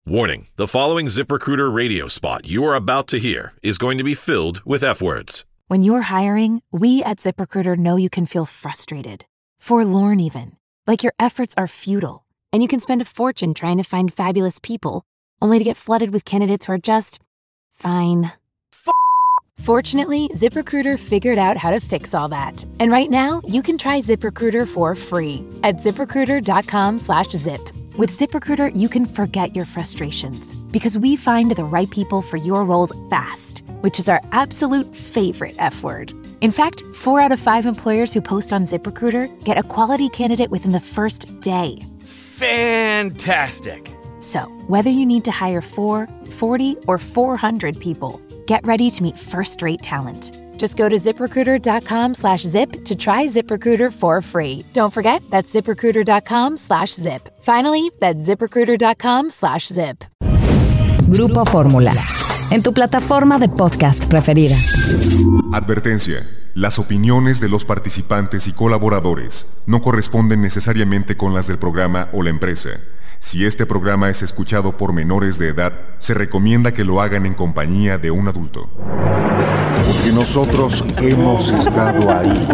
Warning, the following ZipRecruiter radio spot you are about to hear is going to be filled with F-words. When you're hiring, we at ZipRecruiter know you can feel frustrated, forlorn even, like your efforts are futile, and you can spend a fortune trying to find fabulous people, only to get flooded with candidates who are just fine. Fortunately, ZipRecruiter figured out how to fix all that. And right now, you can try ZipRecruiter for free at ZipRecruiter.com/zip. With ZipRecruiter, you can forget your frustrations because we find the right people for your roles fast, which is our absolute favorite F word. In fact, 4 out of 5 employers who post on ZipRecruiter get a quality candidate within the first day. Fantastic! So, whether you need to hire 4, 40, or 400 people, get ready to meet first-rate talent. Just go to ZipRecruiter.com/zip to try ZipRecruiter for free. Don't forget, that's ZipRecruiter.com/zip. Finally, that's ZipRecruiter.com/zip. Grupo Fórmula, en tu plataforma de podcast preferida. Advertencia. Las opiniones de los participantes y colaboradores no corresponden necesariamente con las del programa o la empresa. Si este programa es escuchado por menores de edad, se recomienda que lo hagan en compañía de un adulto. Porque nosotros hemos estado ahí.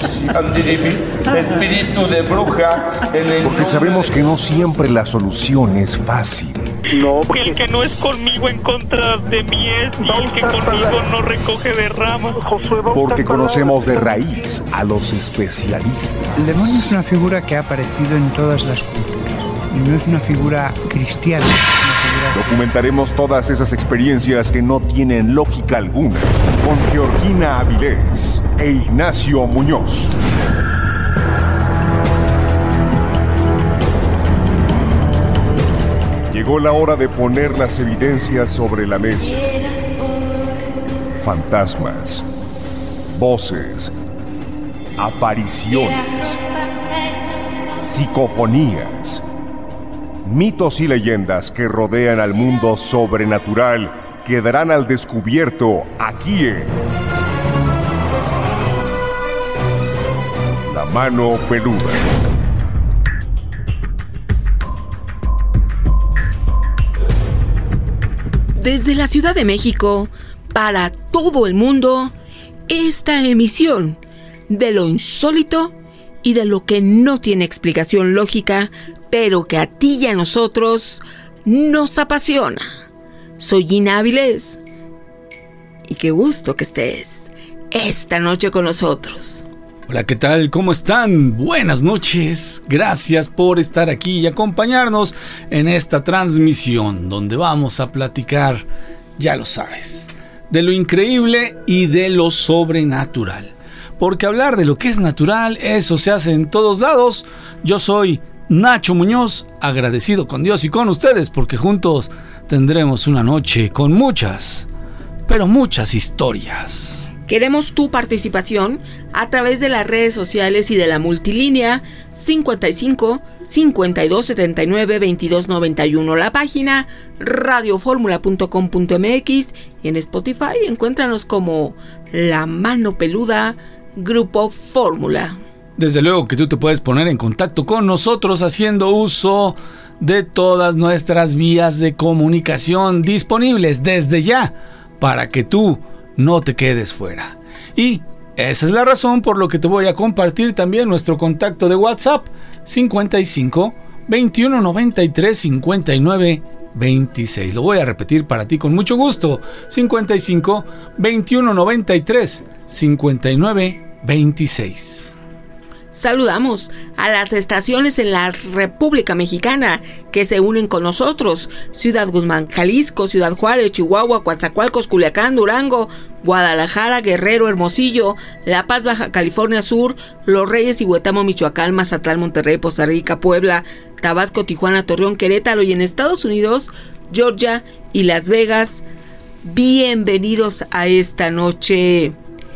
Espíritu de bruja. Porque sabemos que no siempre la solución es fácil. No, el que no es conmigo en contra de mí es, y el que conmigo no recoge de ramas. Porque conocemos de raíz a los especialistas. El demonio es una figura que ha aparecido en todas las culturas. Y no es una figura cristiana. Documentaremos todas esas experiencias que no tienen lógica alguna con Georgina Avilés e Ignacio Muñoz. Llegó la hora de poner las evidencias sobre la mesa. Fantasmas, voces, apariciones, psicofonías, mitos y leyendas que rodean al mundo sobrenatural quedarán al descubierto aquí en La Mano Peluda. Desde la Ciudad de México, para todo el mundo, esta emisión de lo insólito y de lo que no tiene explicación lógica, pero que a ti y a nosotros nos apasiona. Soy Gina Avilés y qué gusto que estés esta noche con nosotros. Hola, ¿qué tal? ¿Cómo están? Buenas noches. Gracias por estar aquí y acompañarnos en esta transmisión donde vamos a platicar, ya lo sabes, de lo increíble y de lo sobrenatural. Porque hablar de lo que es natural, eso se hace en todos lados. Yo soy Nacho Muñoz, agradecido con Dios y con ustedes porque juntos tendremos una noche con muchas, pero muchas historias. Queremos tu participación a través de las redes sociales y de la multilínea 55 52 79 22 91, la página radioformula.com.mx y en Spotify encuéntranos como La Mano Peluda Grupo Fórmula. Desde luego que tú te puedes poner en contacto con nosotros haciendo uso de todas nuestras vías de comunicación disponibles desde ya para que tú no te quedes fuera. Y esa es la razón por lo que te voy a compartir también nuestro contacto de WhatsApp 55 21 93 59 26. Lo voy a repetir para ti con mucho gusto. 55 21 93 59 26. Saludamos a las estaciones en la República Mexicana que se unen con nosotros: Ciudad Guzmán, Jalisco, Ciudad Juárez, Chihuahua, Coatzacoalcos, Culiacán, Durango, Guadalajara, Guerrero, Hermosillo, La Paz, Baja California Sur, Los Reyes y Huetamo, Michoacán, Mazatlán, Monterrey, Poza Rica, Puebla, Tabasco, Tijuana, Torreón, Querétaro y en Estados Unidos, Georgia y Las Vegas. Bienvenidos a esta noche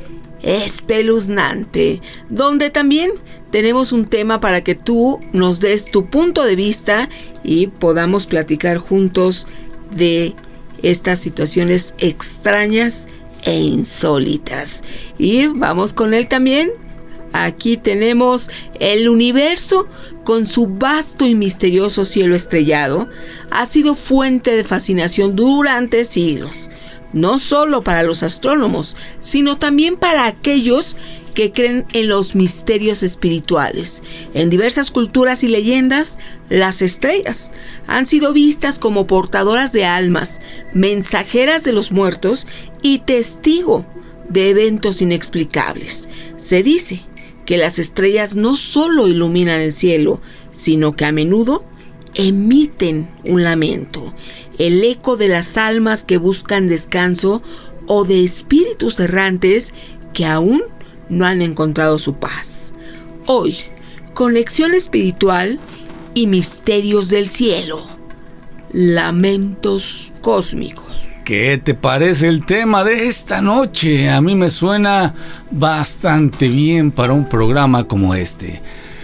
espeluznante, donde también tenemos un tema para que tú nos des tu punto de vista y podamos platicar juntos de estas situaciones extrañas e insólitas. Y vamos con él también Aquí tenemos el universo con su vasto y misterioso cielo estrellado. Ha sido fuente de fascinación durante siglos, no solo para los astrónomos, sino también para aquellos que creen en los misterios espirituales. En diversas culturas y leyendas, las estrellas han sido vistas como portadoras de almas, mensajeras de los muertos y testigo de eventos inexplicables. Se dice que las estrellas no solo iluminan el cielo, sino que a menudo emiten un lamento, el eco de las almas que buscan descanso o de espíritus errantes que aún no han encontrado su paz. Hoy, conexión espiritual y misterios del cielo. Lamentos cósmicos. ¿Qué te parece el tema de esta noche? A mí me suena bastante bien para un programa como este.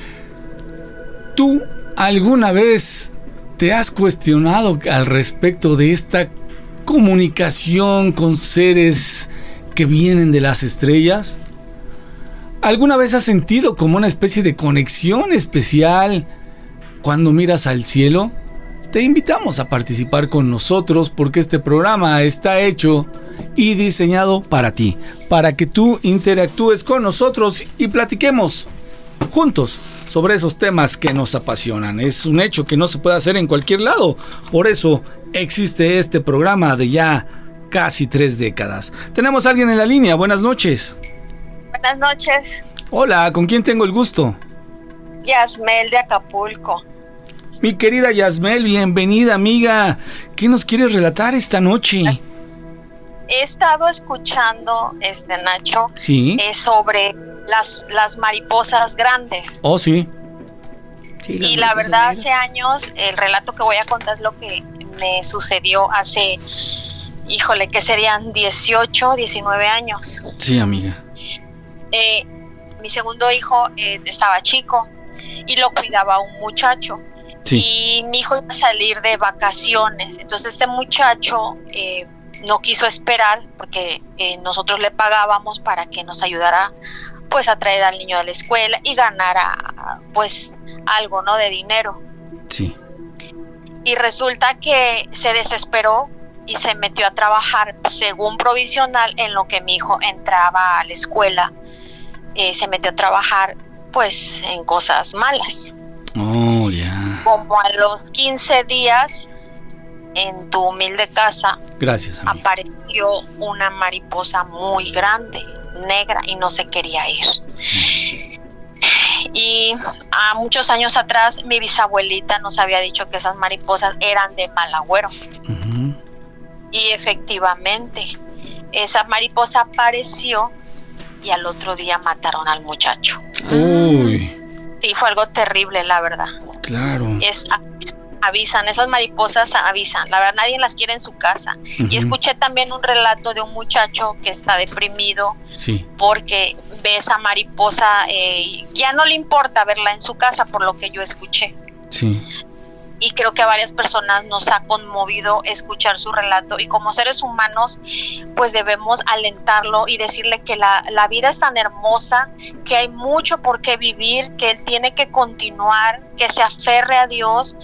¿Tú alguna vez te has cuestionado al respecto de esta comunicación con seres que vienen de las estrellas? ¿Alguna vez has sentido como una especie de conexión especial cuando miras al cielo? Te invitamos a participar con nosotros porque este programa está hecho y diseñado para ti, para que tú interactúes con nosotros y platiquemos juntos sobre esos temas que nos apasionan. Es un hecho que no se puede hacer en cualquier lado, por eso existe este programa de ya casi 3 décadas. Tenemos a alguien en la línea, buenas noches. Buenas noches. Hola, ¿con quién tengo el gusto? Yasmel de Acapulco. Mi querida Yasmel, bienvenida amiga. ¿Qué nos quieres relatar esta noche? He estado escuchando, Nacho, ¿sí? Sobre las mariposas grandes. Oh, sí. Y la verdad, hace años, el relato que voy a contar es lo que me sucedió hace, híjole, que serían 18, 19 años. Sí, amiga. Mi segundo hijo estaba chico y lo cuidaba un muchacho. Sí. Y mi hijo iba a salir de vacaciones. Entonces este muchacho no quiso esperar porque nosotros le pagábamos para que nos ayudara pues a traer al niño de la escuela y ganara pues algo, ¿no? De dinero. Sí. Y resulta que se desesperó y se metió a trabajar según provisional en lo que mi hijo entraba a la escuela. Se metió a trabajar pues en cosas malas. Oh, ya. Como a los 15 días en tu humilde casa, gracias, amiga, apareció una mariposa muy grande, negra, y no se quería ir. Sí. Y a muchos años atrás mi bisabuelita nos había dicho que esas mariposas eran de mal agüero. Uh-huh. Y efectivamente esa mariposa apareció y al otro día mataron al muchacho. Uy. Sí, fue algo terrible, la verdad. Claro. Avisan, esas mariposas avisan. La verdad, nadie las quiere en su casa. Uh-huh. Y escuché también un relato de un muchacho que está deprimido. Sí. Porque ve esa mariposa, ya no le importa verla en su casa, por lo que yo escuché. Sí. Y creo que a varias personas nos ha conmovido escuchar su relato, y como seres humanos pues debemos alentarlo y decirle que la vida es tan hermosa, que hay mucho por qué vivir, que él tiene que continuar, que se aferre a Dios.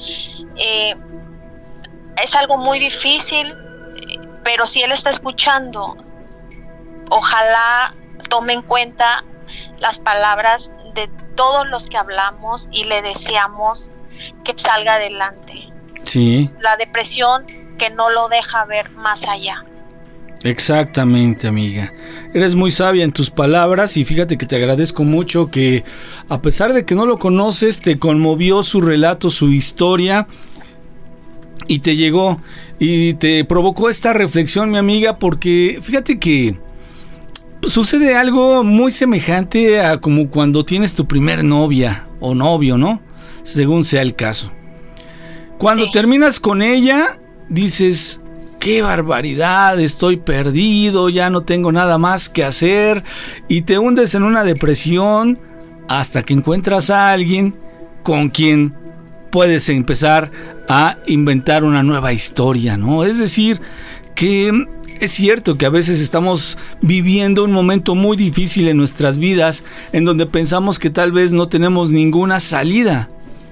Es algo muy difícil, pero si él está escuchando, ojalá tome en cuenta las palabras de todos los que hablamos y le deseamos que salga adelante. Sí. La depresión que no lo deja ver más allá. Exactamente, amiga. Eres muy sabia en tus palabras y fíjate que te agradezco mucho que, a pesar de que no lo conoces, te conmovió su relato, su historia, y te llegó y te provocó esta reflexión, mi amiga, porque fíjate que sucede algo muy semejante a como cuando tienes tu primer novia o novio, ¿no? Según sea el caso. Cuando terminas con ella, dices, qué barbaridad, estoy perdido, ya no tengo nada más que hacer, y te hundes en una depresión hasta que encuentras a alguien con quien puedes empezar a inventar una nueva historia, ¿no? Es decir, que Es cierto que a veces estamos viviendo un momento muy difícil en nuestras vidas, en donde pensamos que tal vez no tenemos ninguna salida.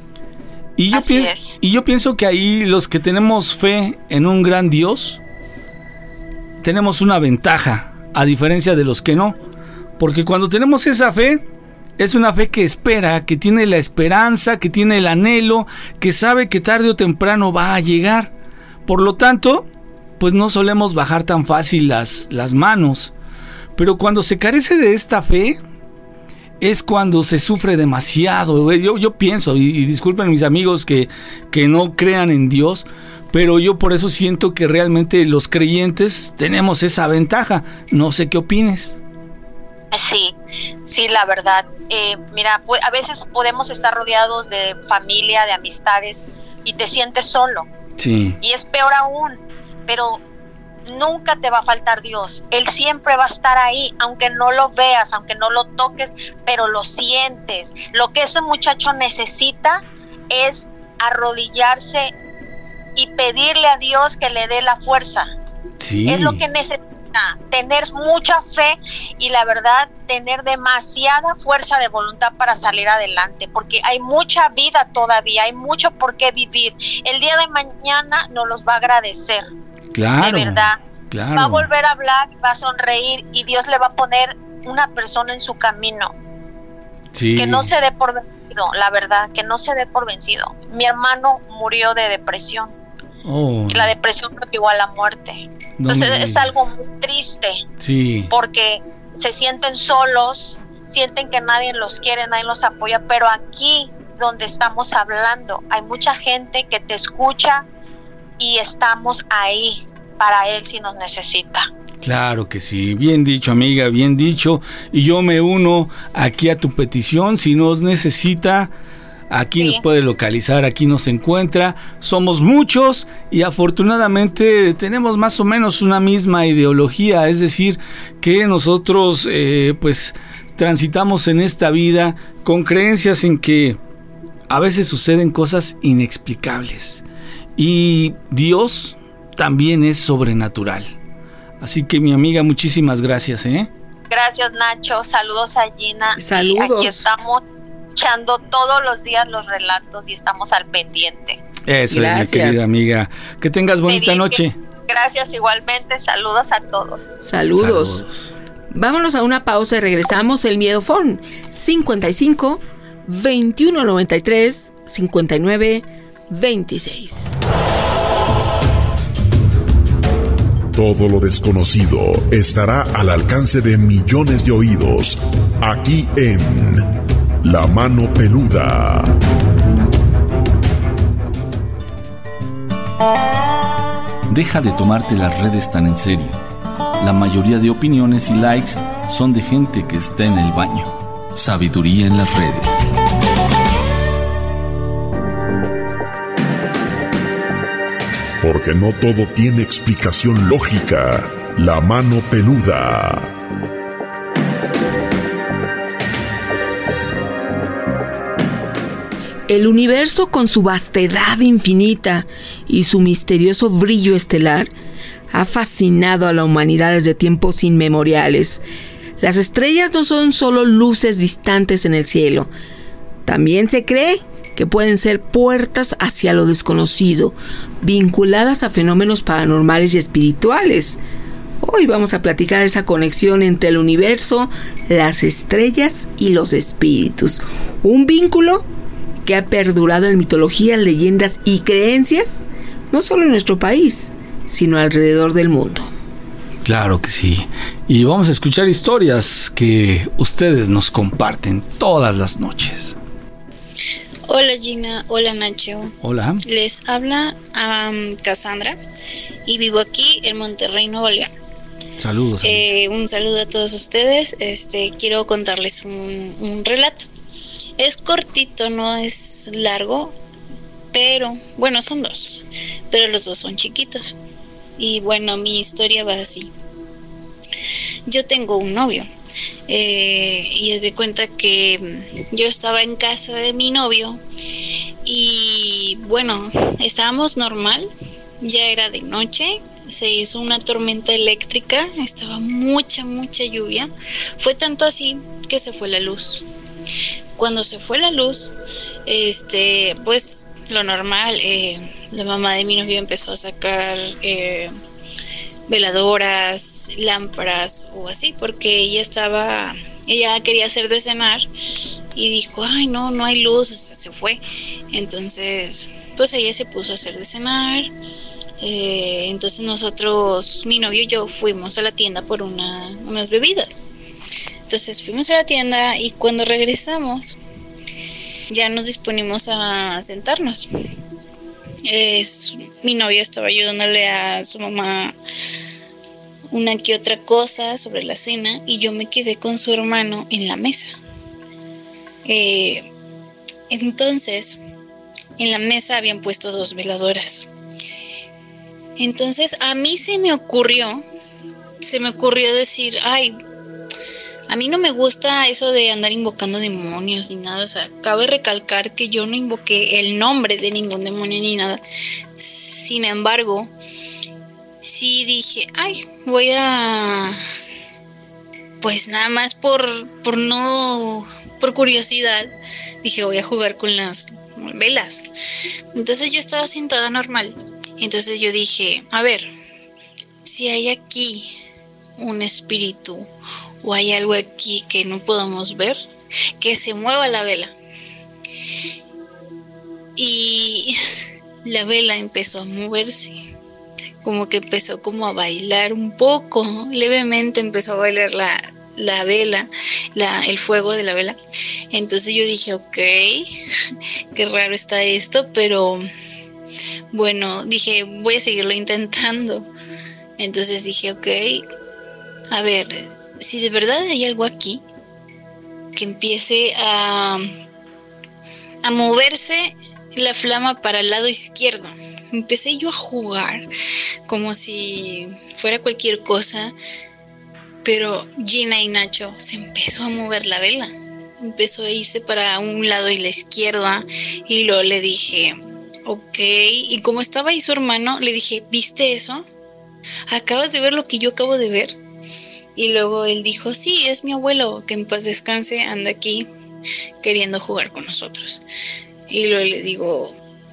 Y yo pienso que ahí los que tenemos fe en un gran Dios, tenemos una ventaja, a diferencia de los que no. Porque cuando tenemos esa fe, es una fe que espera, que tiene la esperanza, que tiene el anhelo, que sabe que tarde o temprano va a llegar. Por lo tanto, pues no solemos bajar tan fácil las manos. Pero cuando se carece de esta fe, es cuando se sufre demasiado. Yo pienso, y disculpen mis amigos que no crean en Dios, pero yo por eso siento que realmente los creyentes tenemos esa ventaja. No sé qué opines. Sí, la verdad. Mira, a veces podemos estar rodeados de familia, de amistades, y te sientes solo. Sí. Y es peor aún, pero nunca te va a faltar Dios. Él siempre va a estar ahí, aunque no lo veas, aunque no lo toques, pero lo sientes. Lo que ese muchacho necesita es arrodillarse y pedirle a Dios que le dé la fuerza. Sí. Es lo que necesita, tener mucha fe y la verdad tener demasiada fuerza de voluntad para salir adelante, porque hay mucha vida todavía, hay mucho por qué vivir. El día de mañana nos los va a agradecer. Claro, de verdad, claro. Va a volver a hablar, va a sonreír y Dios le va a poner una persona en su camino. Sí. Que no se dé por vencido, la verdad, que no se dé por vencido. Mi hermano murió de depresión. Y la depresión lo llevó a la muerte. Entonces es algo muy triste. Sí. Porque se sienten solos, sienten que nadie los quiere, nadie los apoya, pero aquí donde estamos hablando hay mucha gente que te escucha y estamos ahí para él si nos necesita. Claro que sí, bien dicho amiga, bien dicho, y yo me uno aquí a tu petición. Si nos necesita, aquí nos puede localizar, aquí nos encuentra. Somos muchos y afortunadamente tenemos más o menos una misma ideología, es decir, que nosotros pues transitamos en esta vida con creencias en que a veces suceden cosas inexplicables y Dios también es sobrenatural. Así que mi amiga, muchísimas gracias, Gracias, Nacho, saludos a Gina. Saludos. Y aquí estamos echando todos los días los relatos y estamos al pendiente. Eso es, mi querida amiga. Que tengas bonita noche. Gracias igualmente, saludos a todos. Saludos. Vámonos a una pausa y regresamos. El Miedofón 55 21 93 59 26. Todo lo desconocido estará al alcance de millones de oídos, aquí en La Mano Peluda. Deja de tomarte las redes tan en serio. La mayoría de opiniones y likes son de gente que está en el baño. Sabiduría en las redes. Porque no todo tiene explicación lógica. La Mano Peluda. El universo, con su vastedad infinita y su misterioso brillo estelar, ha fascinado a la humanidad desde tiempos inmemoriales. Las estrellas no son solo luces distantes en el cielo. También se cree que pueden ser puertas hacia lo desconocido, vinculadas a fenómenos paranormales y espirituales. Hoy vamos a platicar esa conexión entre el universo, las estrellas y los espíritus. Un vínculo que ha perdurado en mitologías, leyendas y creencias, no solo en nuestro país, sino alrededor del mundo. Claro que sí. Y vamos a escuchar historias que ustedes nos comparten todas las noches. Hola Gina, hola Nacho. Hola. Les habla Cassandra y vivo aquí en Monterrey, Nuevo León. Saludos. Un saludo a todos ustedes. Quiero contarles un relato. Es cortito, no es largo, pero bueno, son dos, pero los dos son chiquitos. Y bueno, mi historia va así. Yo tengo un novio. Y es de cuenta que yo estaba en casa de mi novio y bueno, estábamos normal, ya era de noche, se hizo una tormenta eléctrica, estaba mucha lluvia. Fue tanto así que se fue la luz. Cuando se fue la luz, pues lo normal, la mamá de mi novio empezó a sacar veladoras, lámparas o así, porque ella quería hacer de cenar y dijo, ay no hay luz, o sea, se fue. Entonces pues ella se puso a hacer de cenar. Entonces nosotros, mi novio y yo, fuimos a la tienda por unas bebidas. Entonces fuimos a la tienda y cuando regresamos ya nos disponimos a sentarnos. Mi novio estaba ayudándole a su mamá una que otra cosa sobre la cena y yo me quedé con su hermano en la mesa. Entonces en la mesa habían puesto 2 veladoras. Entonces a mí se me ocurrió decir, ay, a mí no me gusta eso de andar invocando demonios ni nada. O sea, cabe recalcar que yo no invoqué el nombre de ningún demonio ni nada. Sin embargo, sí dije, ay, voy a... Pues nada más por curiosidad, dije, voy a jugar con las velas. Entonces yo estaba sentada normal. Entonces yo dije, a ver, si hay aquí un espíritu o hay algo aquí que no podamos ver, que se mueva la vela. Y la vela empezó a moverse, como que empezó como a bailar un poco, levemente empezó a bailar la vela, el fuego de la vela. Entonces yo dije, ok, qué raro está esto, pero bueno, dije, voy a seguirlo intentando. Entonces dije, ok, a ver, si de verdad hay algo aquí, que empiece a moverse la flama para el lado izquierdo. Empecé yo a jugar como si fuera cualquier cosa, pero Gina y Nacho se empezó a mover la vela. Empezó a irse para un lado y la izquierda, y luego le dije, ok, y como estaba ahí su hermano, le dije, ¿viste eso? ¿Acabas de ver lo que yo acabo de ver? Y luego él dijo, sí, es mi abuelo, que en paz descanse, anda aquí queriendo jugar con nosotros. Y luego le digo,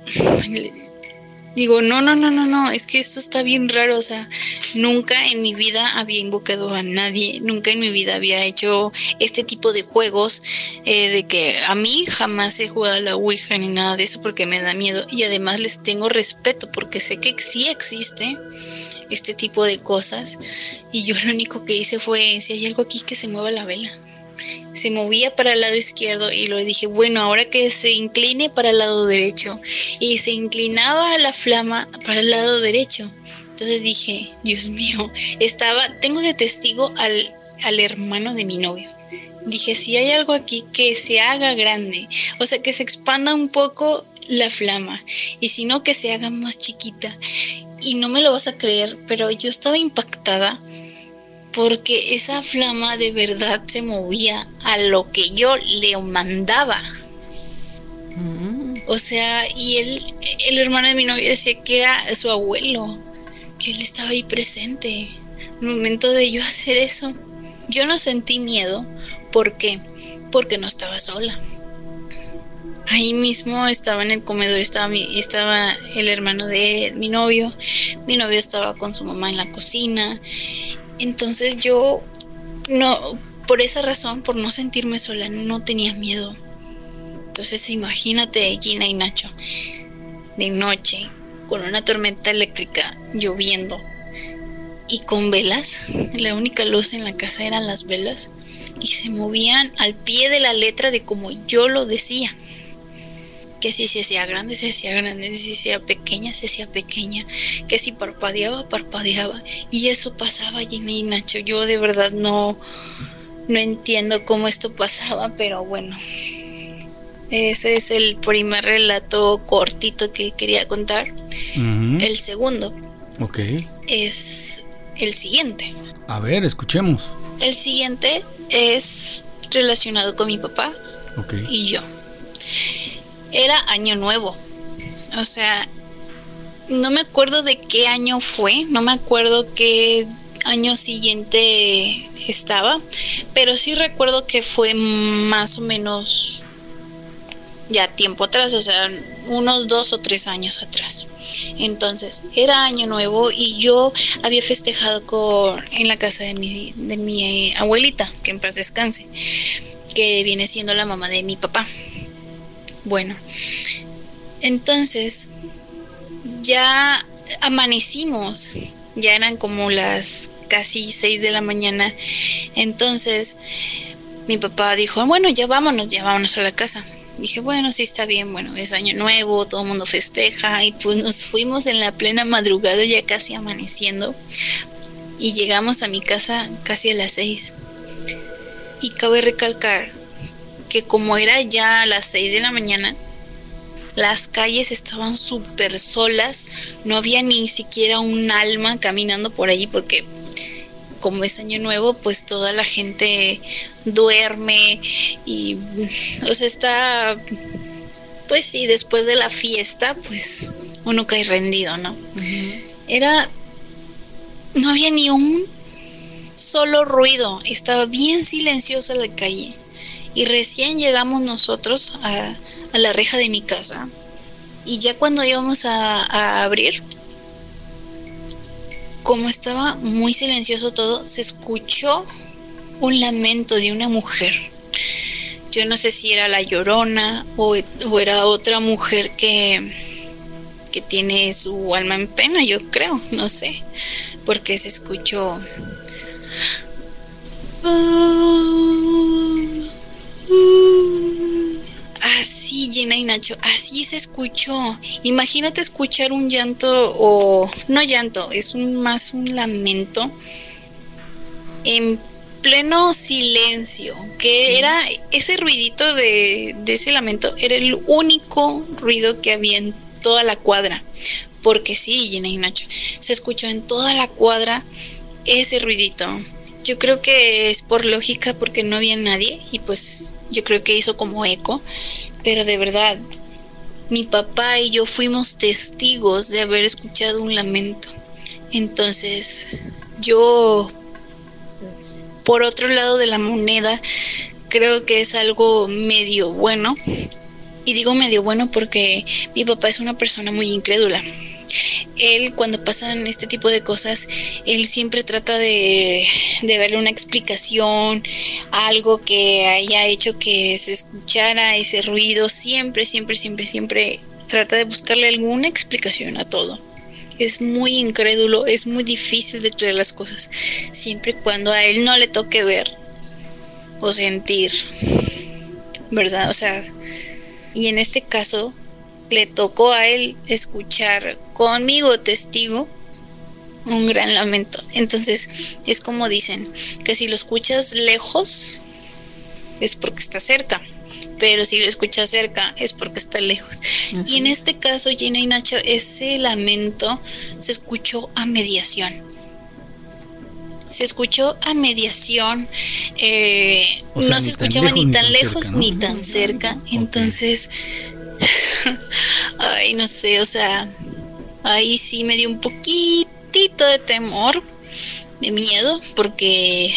no, es que esto está bien raro. O sea, nunca en mi vida había invocado a nadie, nunca en mi vida había hecho este tipo de juegos, de que a mí jamás he jugado a la Ouija ni nada de eso porque me da miedo, y además les tengo respeto porque sé que sí existe este tipo de cosas, y yo lo único que hice fue, si hay algo aquí, que se mueva la vela. Se movía para el lado izquierdo y le dije, bueno, ahora que se incline para el lado derecho, y se inclinaba la flama para el lado derecho. Entonces dije, Dios mío, tengo de testigo al hermano de mi novio. Dije, si hay algo aquí, que se haga grande, o sea, que se expanda un poco la flama, y si no, que se haga más chiquita. Y no me lo vas a creer, pero yo estaba impactada porque esa flama de verdad se movía a lo que yo le mandaba. O sea, y el hermano de mi novia decía que era su abuelo, que él estaba ahí presente. En el momento de yo hacer eso, yo no sentí miedo. ¿Por qué? Porque no estaba sola. Ahí mismo estaba en el comedor, estaba el hermano de mi novio estaba con su mamá en la cocina. Entonces yo, no, por esa razón, por no sentirme sola, no tenía miedo. Entonces imagínate, Gina y Nacho, de noche, con una tormenta eléctrica, lloviendo y con velas. La única luz en la casa eran las velas, y se movían al pie de la letra de como yo lo decía. Que si se hacía grande, se hacía grande, si se hacía pequeña, se hacía pequeña, que si parpadeaba, parpadeaba, y eso pasaba, Gina y Nacho. Yo de verdad no entiendo cómo esto pasaba, pero bueno, ese es el primer relato cortito que quería contar. Uh-huh. El segundo, es el siguiente. A ver, escuchemos. El siguiente es relacionado con mi papá y yo. Era año nuevo, o sea, no me acuerdo de qué año fue, no me acuerdo qué año siguiente estaba, pero sí recuerdo que fue más o menos ya tiempo atrás, o sea, unos 2 o 3 años atrás. Entonces, era año nuevo y yo había festejado en la casa de mi abuelita, que en paz descanse, que viene siendo la mamá de mi papá. Bueno, entonces ya amanecimos, ya eran como las casi 6 de la mañana. Entonces mi papá dijo, bueno, ya vámonos a la casa. Dije, bueno, sí está bien, bueno, es año nuevo, todo el mundo festeja, y pues nos fuimos en la plena madrugada, ya casi amaneciendo, y llegamos a mi casa casi a las 6. Y cabe recalcar que como era ya a las 6 de la mañana, las calles estaban súper solas, no había ni siquiera un alma caminando por allí, porque como es año nuevo, pues toda la gente duerme y, o sea, está, pues sí, después de la fiesta, pues uno cae rendido, ¿no? No había ni un solo ruido, estaba bien silenciosa la calle, y recién llegamos nosotros a la reja de mi casa, y ya cuando íbamos a abrir, como estaba muy silencioso todo, se escuchó un lamento de una mujer. Yo no sé si era la Llorona o era otra mujer que tiene su alma en pena, yo creo, no sé, porque se escuchó así, Gina y Nacho, así se escuchó. Imagínate escuchar un llanto, o no llanto, es más un lamento en pleno silencio, que era ese ruidito de ese lamento, era el único ruido que había en toda la cuadra, porque sí, Gina y Nacho, se escuchó en toda la cuadra ese ruidito. Yo creo que es por lógica, porque no había nadie, y pues yo creo que hizo como eco, pero de verdad, mi papá y yo fuimos testigos de haber escuchado un lamento. Entonces, yo, por otro lado de la moneda, creo que es algo medio bueno, y digo medio bueno porque mi papá es una persona muy incrédula. Él, cuando pasan este tipo de cosas, él siempre trata de verle una explicación, algo que haya hecho que se escuchara ese ruido. Siempre trata de buscarle alguna explicación a todo. Es muy incrédulo, es muy difícil de creer las cosas, siempre y cuando a él no le toque ver o sentir, ¿verdad? O sea, y en este caso le tocó a él escuchar conmigo, testigo, un gran lamento. Entonces es como dicen, que si lo escuchas lejos es porque está cerca, pero si lo escuchas cerca es porque está lejos. Uh-huh. Y en este caso, Gina y Nacho, ese lamento se escuchó a mediación. Se escuchó a mediación, no se escuchaba ni tan lejos ni tan cerca. Entonces, ay, no sé, o sea, ahí sí me dio un poquitito de temor, de miedo, porque,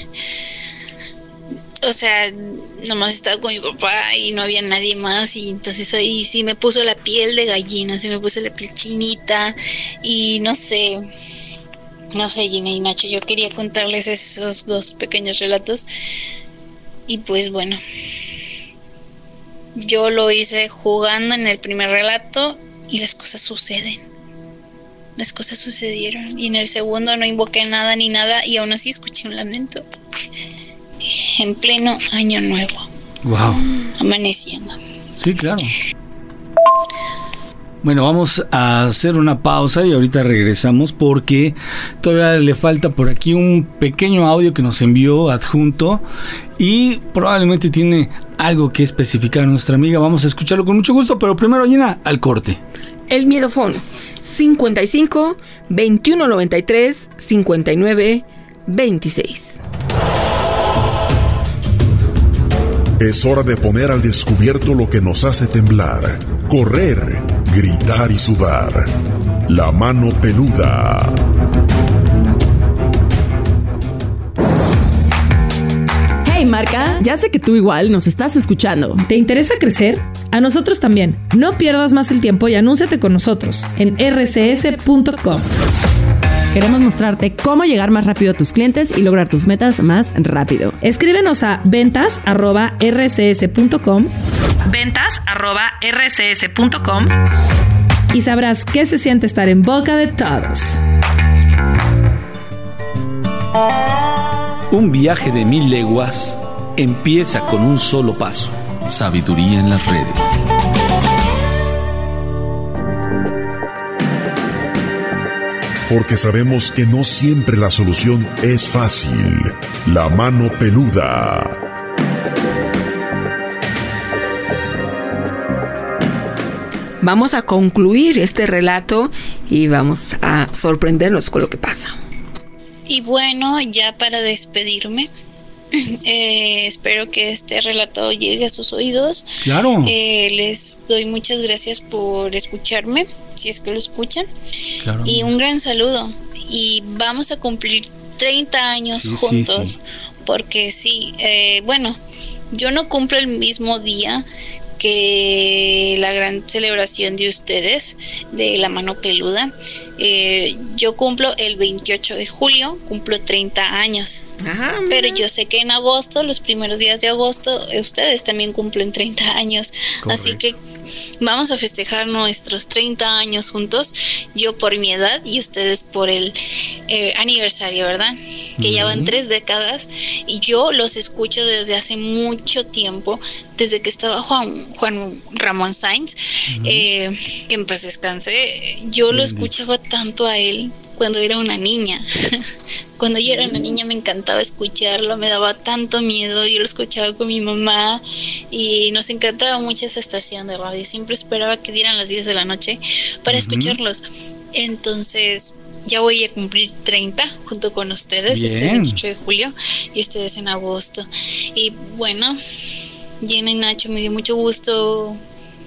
o sea, nomás estaba con mi papá y no había nadie más, y entonces ahí sí me puso la piel de gallina, sí me puso la piel chinita, y no sé, Gina y Nacho, yo quería contarles esos 2 pequeños relatos, y pues bueno, yo lo hice jugando en el primer relato y las cosas suceden. Las cosas sucedieron, y en el segundo no invoqué nada ni nada, y aún así escuché un lamento en pleno año nuevo. Wow. Amaneciendo. Sí, claro. Bueno, vamos a hacer una pausa y ahorita regresamos porque todavía le falta por aquí un pequeño audio que nos envió adjunto y probablemente tiene algo que especificar nuestra amiga. Vamos a escucharlo con mucho gusto, pero primero, Gina, al corte. El miedofón 55 21 93 59 26. Es hora de poner al descubierto lo que nos hace temblar, correr, gritar y sudar. La Mano Peluda. Hey marca, ya sé que tú igual nos estás escuchando. ¿Te interesa crecer? A nosotros también. No pierdas más el tiempo y anúnciate con nosotros en rcs.com. Queremos mostrarte cómo llegar más rápido a tus clientes y lograr tus metas más rápido. Escríbenos a ventas@rcs.com. ventas@rcs.com y sabrás qué se siente estar en boca de todos. Un viaje de 1000 leguas empieza con un solo paso. Sabiduría en las redes. Porque sabemos que no siempre la solución es fácil. La Mano Peluda. Vamos a concluir este relato y vamos a sorprendernos con lo que pasa. Y bueno, ya para despedirme, espero que este relato llegue a sus oídos. Claro. Les doy muchas gracias por escucharme, si es que lo escuchan. Claro. Y un gran saludo. Y vamos a cumplir 30 años juntos. Sí. Porque bueno, yo no cumplo el mismo día que la gran celebración de ustedes de La Mano Peluda. Yo cumplo el 28 de julio, cumplo 30 años. Ajá, pero yo sé que en agosto, los primeros días de agosto, ustedes también cumplen 30 años. Correcto. Así que vamos a festejar nuestros 30 años juntos, yo por mi edad y ustedes por el aniversario, ¿verdad? Que ya van 3 décadas y yo los escucho desde hace mucho tiempo, desde que estaba Juan Ramón Sainz, que en paz descanse. Yo lo escuchaba tanto a él cuando era una niña. Cuando yo era una niña me encantaba escucharlo, me daba tanto miedo. Yo lo escuchaba con mi mamá y nos encantaba mucho esa estación de radio. Siempre esperaba que dieran las 10 de la noche para escucharlos. Entonces ya voy a cumplir 30 junto con ustedes. Bien. Este 28 de julio y ustedes en agosto. Y bueno, Jenna y Nacho, me dio mucho gusto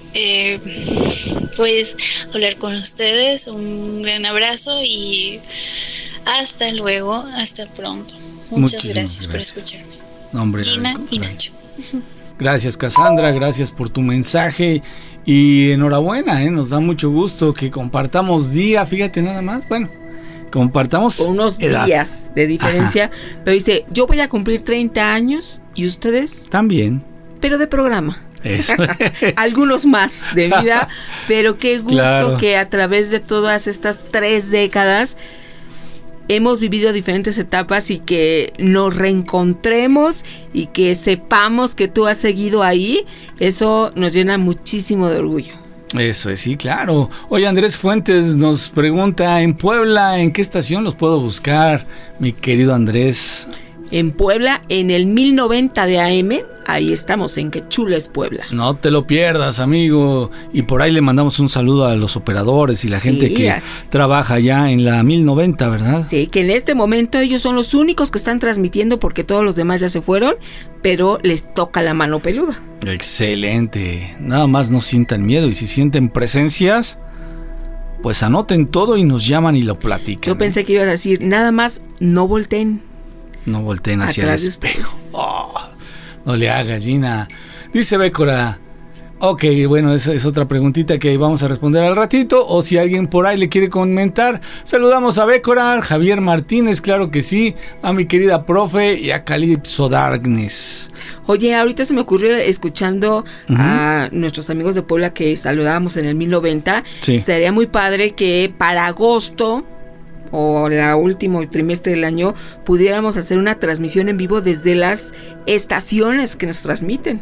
pues hablar con ustedes. Un gran abrazo y hasta luego, hasta pronto. Muchas gracias por escucharme. Hombre, Gina y Nacho. Gracias, Cassandra, gracias por tu mensaje y enhorabuena, nos da mucho gusto que compartamos día, fíjate nada más, bueno, compartamos unos edad. Días de diferencia. Ajá. Pero dice, yo voy a cumplir 30 años y ustedes también, pero de programa. Eso. Algunos más de vida, pero qué gusto que a través de todas estas 3 décadas hemos vivido diferentes etapas y que nos reencontremos y que sepamos que tú has seguido ahí. Eso nos llena muchísimo de orgullo. Eso es, sí, claro. Oye, Andrés Fuentes nos pregunta, en Puebla, ¿en qué estación los puedo buscar, mi querido Andrés? En Puebla, en el 1090 de AM, ahí estamos, en Qué Chula es Puebla. No te lo pierdas, amigo. Y por ahí le mandamos un saludo a los operadores y la gente que trabaja allá en la 1090, ¿verdad? Sí, que en este momento ellos son los únicos que están transmitiendo porque todos los demás ya se fueron, pero les toca La Mano Peluda. Excelente. Nada más no sientan miedo y si sienten presencias, pues anoten todo y nos llaman y lo platican. Yo pensé que ibas a decir, nada más no volteen. No volteen hacia el espejo. No le hagas, Gina. Dice Bécora. Ok, bueno, esa es otra preguntita que vamos a responder al ratito. O si alguien por ahí le quiere comentar. Saludamos a Bécora, Javier Martínez, claro que sí. A mi querida profe y a Calypso Darkness. Oye, ahorita se me ocurrió escuchando a nuestros amigos de Puebla que saludábamos en el 1090. Sí. Sería muy padre que para agosto o el último trimestre del año pudiéramos hacer una transmisión en vivo desde las estaciones que nos transmiten.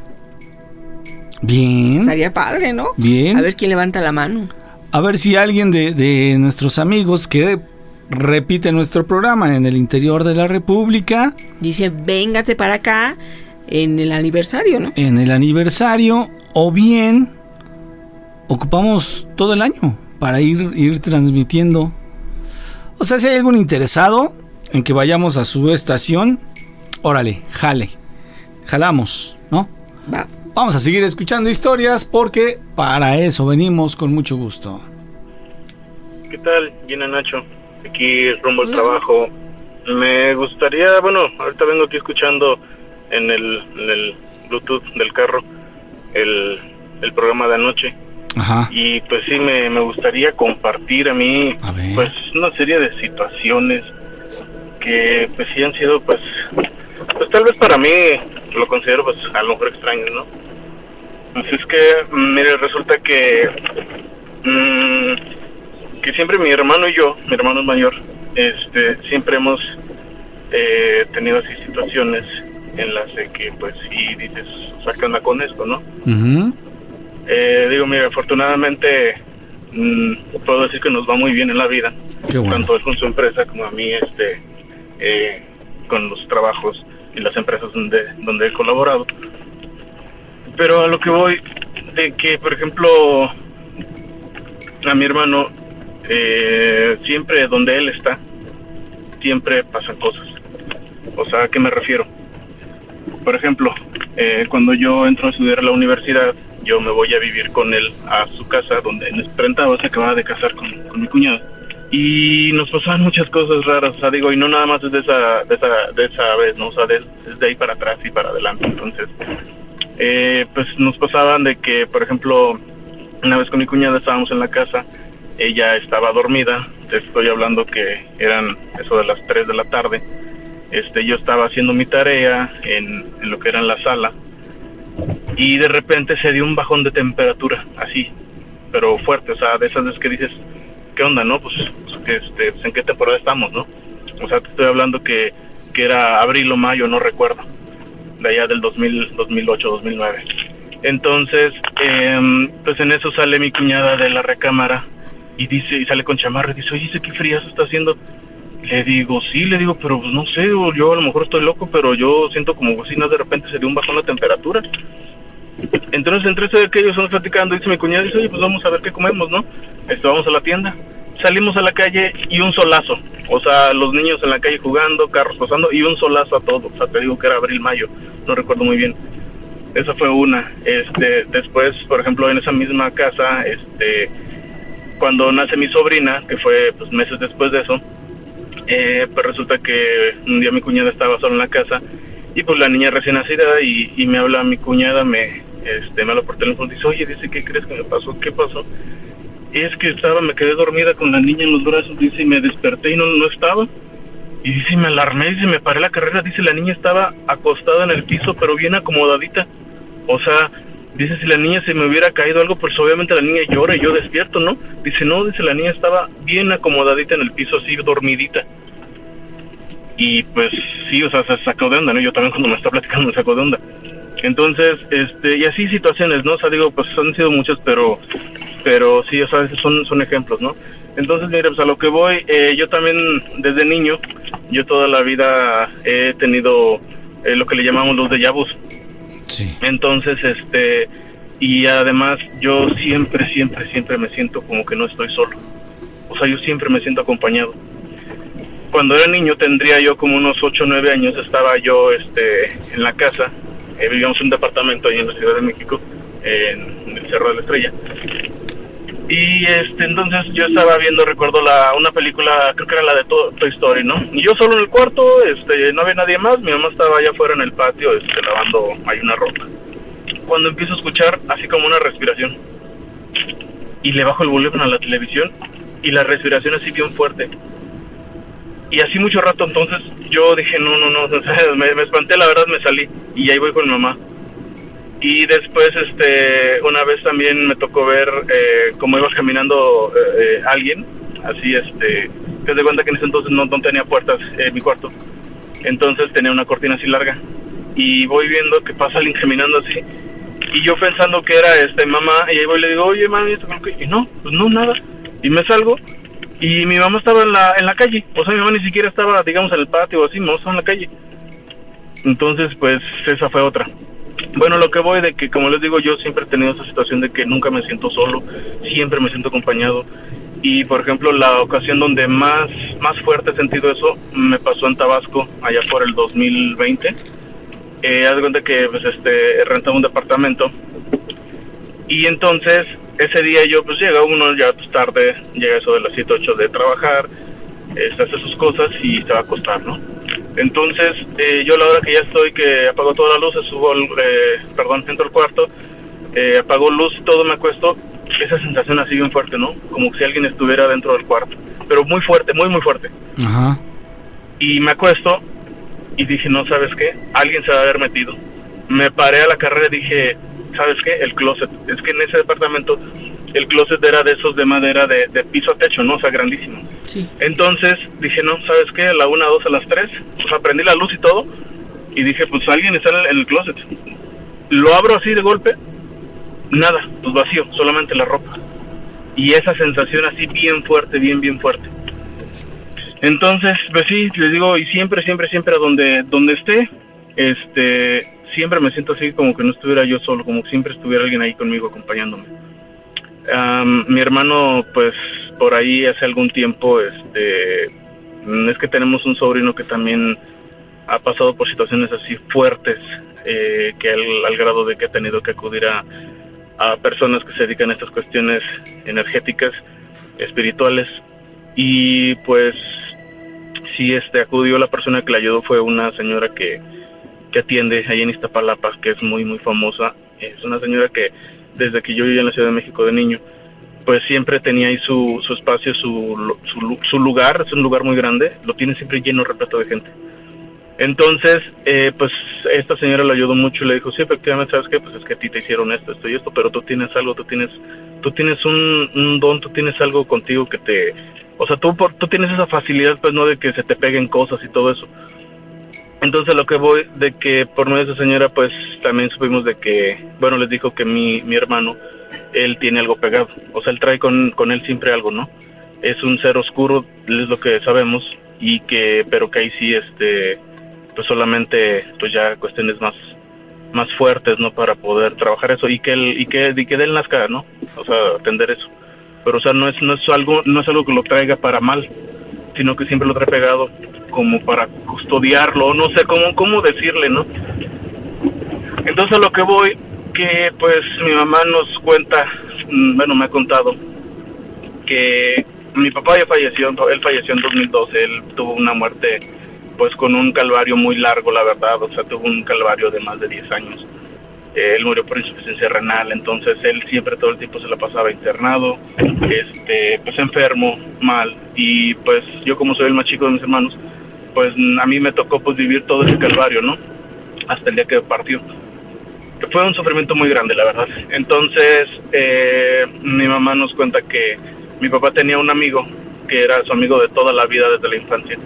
Bien. Estaría padre, ¿no? Bien. A ver quién levanta la mano. A ver si alguien de nuestros amigos que repite nuestro programa en el interior de la República dice, véngase para acá en el aniversario, ¿no? En el aniversario, o bien ocupamos todo el año para ir transmitiendo. O sea, si hay algún interesado en que vayamos a su estación, órale, jalamos, ¿no? Va. Vamos a seguir escuchando historias porque para eso venimos con mucho gusto. ¿qué tal? Gina Nacho, aquí rumbo al trabajo. Me gustaría, bueno, ahorita vengo aquí escuchando en el Bluetooth del carro el programa de anoche. Ajá. Y pues sí, me gustaría compartir a mí, pues, una serie de situaciones que pues sí han sido, pues tal vez para mí lo considero pues a lo mejor extraños, ¿no? Pues es que, mire, resulta que siempre mi hermano y yo, mi hermano es mayor, siempre hemos tenido así situaciones en las de que pues sí dices, sácame con esto, ¿no? Uh-huh. Digo, mira, afortunadamente puedo decir que nos va muy bien en la vida. Qué bueno. Tanto él con su empresa como a mí con los trabajos y las empresas donde he colaborado. Pero a lo que voy, de que por ejemplo a mi hermano siempre donde él está siempre pasan cosas. O sea, ¿a qué me refiero? Por ejemplo, cuando yo entro a estudiar a la universidad, yo me voy a vivir con él a su casa, donde nos enfrentaba, se acababa de casar con mi cuñado. Y nos pasaban muchas cosas raras, o sea, digo, y no nada más desde esa vez, ¿no? O sea, desde ahí para atrás y para adelante. Entonces, pues nos pasaban de que, por ejemplo, una vez con mi cuñada estábamos en la casa, ella estaba dormida, te estoy hablando que eran eso de las 3 de la tarde, yo estaba haciendo mi tarea en lo que era en la sala, y de repente se dio un bajón de temperatura, así, pero fuerte, o sea, de esas veces que dices, ¿qué onda, no? Pues ¿en qué temporada estamos, no? O sea, te estoy hablando que era abril o mayo, no recuerdo, de allá del 2008, 2009. Entonces, pues en eso sale mi cuñada de la recámara y sale con chamarra y dice, oye, ¿qué fríazo está haciendo? Le digo, pero pues no sé, yo a lo mejor estoy loco, pero yo siento como si no, de repente se dio un bajón de temperatura. Entonces, entre eso de que ellos estamos platicando, dice mi cuñada, dice, oye, pues vamos a ver qué comemos, ¿no? Vamos a la tienda. Salimos a la calle y un solazo, o sea, los niños en la calle jugando, carros pasando y un solazo a todo. O sea, te digo que era abril, mayo, no recuerdo muy bien. Esa fue una. Después, por ejemplo, en esa misma casa, cuando nace mi sobrina, que fue pues meses después de eso, pues resulta que un día mi cuñada estaba sola en la casa y pues la niña recién nacida y me habla mi cuñada, me habla por teléfono, dice, oye, dice, ¿qué crees que me pasó? ¿Qué pasó? Y es que me quedé dormida con la niña en los brazos, dice, y me desperté y no estaba. Y dice, me alarmé, dice, me paré la carrera, dice, la niña estaba acostada en el piso, pero bien acomodadita. O sea, dice, si la niña se me hubiera caído algo, pues obviamente la niña llora y yo despierto, ¿no? Dice, no, dice, la niña estaba bien acomodadita en el piso, así, dormidita. Y pues sí, o sea, se sacó de onda, ¿no? Yo también cuando me está platicando me sacó de onda. Entonces, y así situaciones, ¿no? O sea, digo, pues han sido muchas, pero sí, o sea, son ejemplos, ¿no? Entonces, mira, pues a lo que voy, yo también desde niño, yo toda la vida he tenido lo que le llamamos los déjà vus. Sí. Entonces, y además yo siempre me siento como que no estoy solo. O sea, yo siempre me siento acompañado. Cuando era niño, tendría yo como unos 8 o 9 años, estaba yo en la casa, vivíamos en un departamento ahí en la Ciudad de México, en el Cerro de la Estrella. Y entonces yo estaba viendo, recuerdo una película, creo que era la de Toy Story, ¿no? Y yo solo en el cuarto, no había nadie más, mi mamá estaba allá afuera en el patio, lavando ahí una ropa. Cuando empiezo a escuchar así como una respiración, y le bajo el volumen a la televisión, y la respiración así bien fuerte. Y así mucho rato, entonces yo dije, no, me espanté, la verdad me salí, y ahí voy con mi mamá. Y después, una vez también me tocó ver cómo iba caminando alguien, así, que se de cuenta que en ese entonces no tenía puertas en mi cuarto, entonces tenía una cortina así larga, y voy viendo que pasa alguien caminando así, y yo pensando que era mamá, y ahí voy y le digo, oye mami, y no, pues no, nada, y me salgo, y mi mamá estaba en la calle, o sea, mi mamá ni siquiera estaba, digamos, en el patio o así, mi mamá estaba en la calle. Entonces, pues, esa fue otra. Bueno, lo que voy de que, como les digo, yo siempre he tenido esa situación de que nunca me siento solo, siempre me siento acompañado. Y, por ejemplo, la ocasión donde más fuerte he sentido eso, me pasó en Tabasco, allá por el 2020. Haz de cuenta que, pues, rentaba un departamento. Y entonces, ese día yo pues llega uno ya pues tarde, llega eso de las 7, 8 de trabajar, hace sus cosas y se va a acostar, ¿no? Entonces yo a la hora que ya estoy, que apago todas las luces, entro al cuarto, apago luz y todo, me acuesto, esa sensación así bien fuerte, ¿no? Como si alguien estuviera dentro del cuarto, pero muy fuerte, muy muy fuerte. Ajá. Y me acuesto y dije, no, ¿sabes qué? Alguien se va a haber metido. Me paré a la carrera y dije, ¿sabes qué? El closet. Es que en ese departamento el closet era de esos de madera de piso a techo, ¿no? O sea, grandísimo. Sí. Entonces dije, no, ¿sabes qué? A la 1, 2, a las 3, pues aprendí la luz y todo. Y dije, pues alguien está en el closet. Lo abro así de golpe, nada, pues vacío, solamente la ropa. Y esa sensación así bien fuerte, bien fuerte. Entonces, pues sí, les digo, y siempre a donde esté, siempre me siento así como que no estuviera yo solo, como que siempre estuviera alguien ahí conmigo acompañándome. Mi hermano, pues por ahí hace algún tiempo, es que tenemos un sobrino que también ha pasado por situaciones así fuertes, que al grado de que ha tenido que acudir a personas que se dedican a estas cuestiones energéticas, espirituales, y pues sí, acudió. La persona que le ayudó fue una señora que atiende ahí en Iztapalapa, que es muy muy famosa. Es una señora que desde que yo vivía en la Ciudad de México de niño, pues siempre tenía ahí su espacio, su lugar. Es un lugar muy grande, lo tiene siempre lleno, repleto de gente. Entonces, pues esta señora le ayudó mucho y le dijo, sí, efectivamente, ¿sabes qué? Pues es que a ti te hicieron esto y esto, pero tú tienes algo, tú tienes un don, tú tienes algo contigo que te... O sea, tú tienes esa facilidad, pues, no de que se te peguen cosas y todo eso. Entonces, lo que voy, de que por medio de esa señora, pues, también supimos de que, bueno, les dijo que mi hermano, él tiene algo pegado. O sea, él trae con él siempre algo, ¿no? Es un ser oscuro, es lo que sabemos, pero que ahí sí, pues solamente, pues ya cuestiones más fuertes, ¿no? Para poder trabajar eso y que de él nazca, ¿no? O sea, atender eso. Pero, o sea, no es algo que lo traiga para mal, sino que siempre lo trae pegado como para custodiarlo, no sé cómo decirle, ¿no? Entonces, a lo que voy, que pues mi mamá nos cuenta, bueno, me ha contado que mi papá ya falleció, él falleció en 2012, él tuvo una muerte pues con un calvario muy largo, la verdad, o sea, tuvo un calvario de más de 10 años. Él murió por insuficiencia renal, entonces él siempre todo el tiempo se la pasaba internado, pues enfermo, mal, y pues yo como soy el más chico de mis hermanos, pues a mí me tocó pues vivir todo ese calvario, ¿no? Hasta el día que partió. Fue un sufrimiento muy grande, la verdad. Entonces, mi mamá nos cuenta que mi papá tenía un amigo, que era su amigo de toda la vida desde la infancia,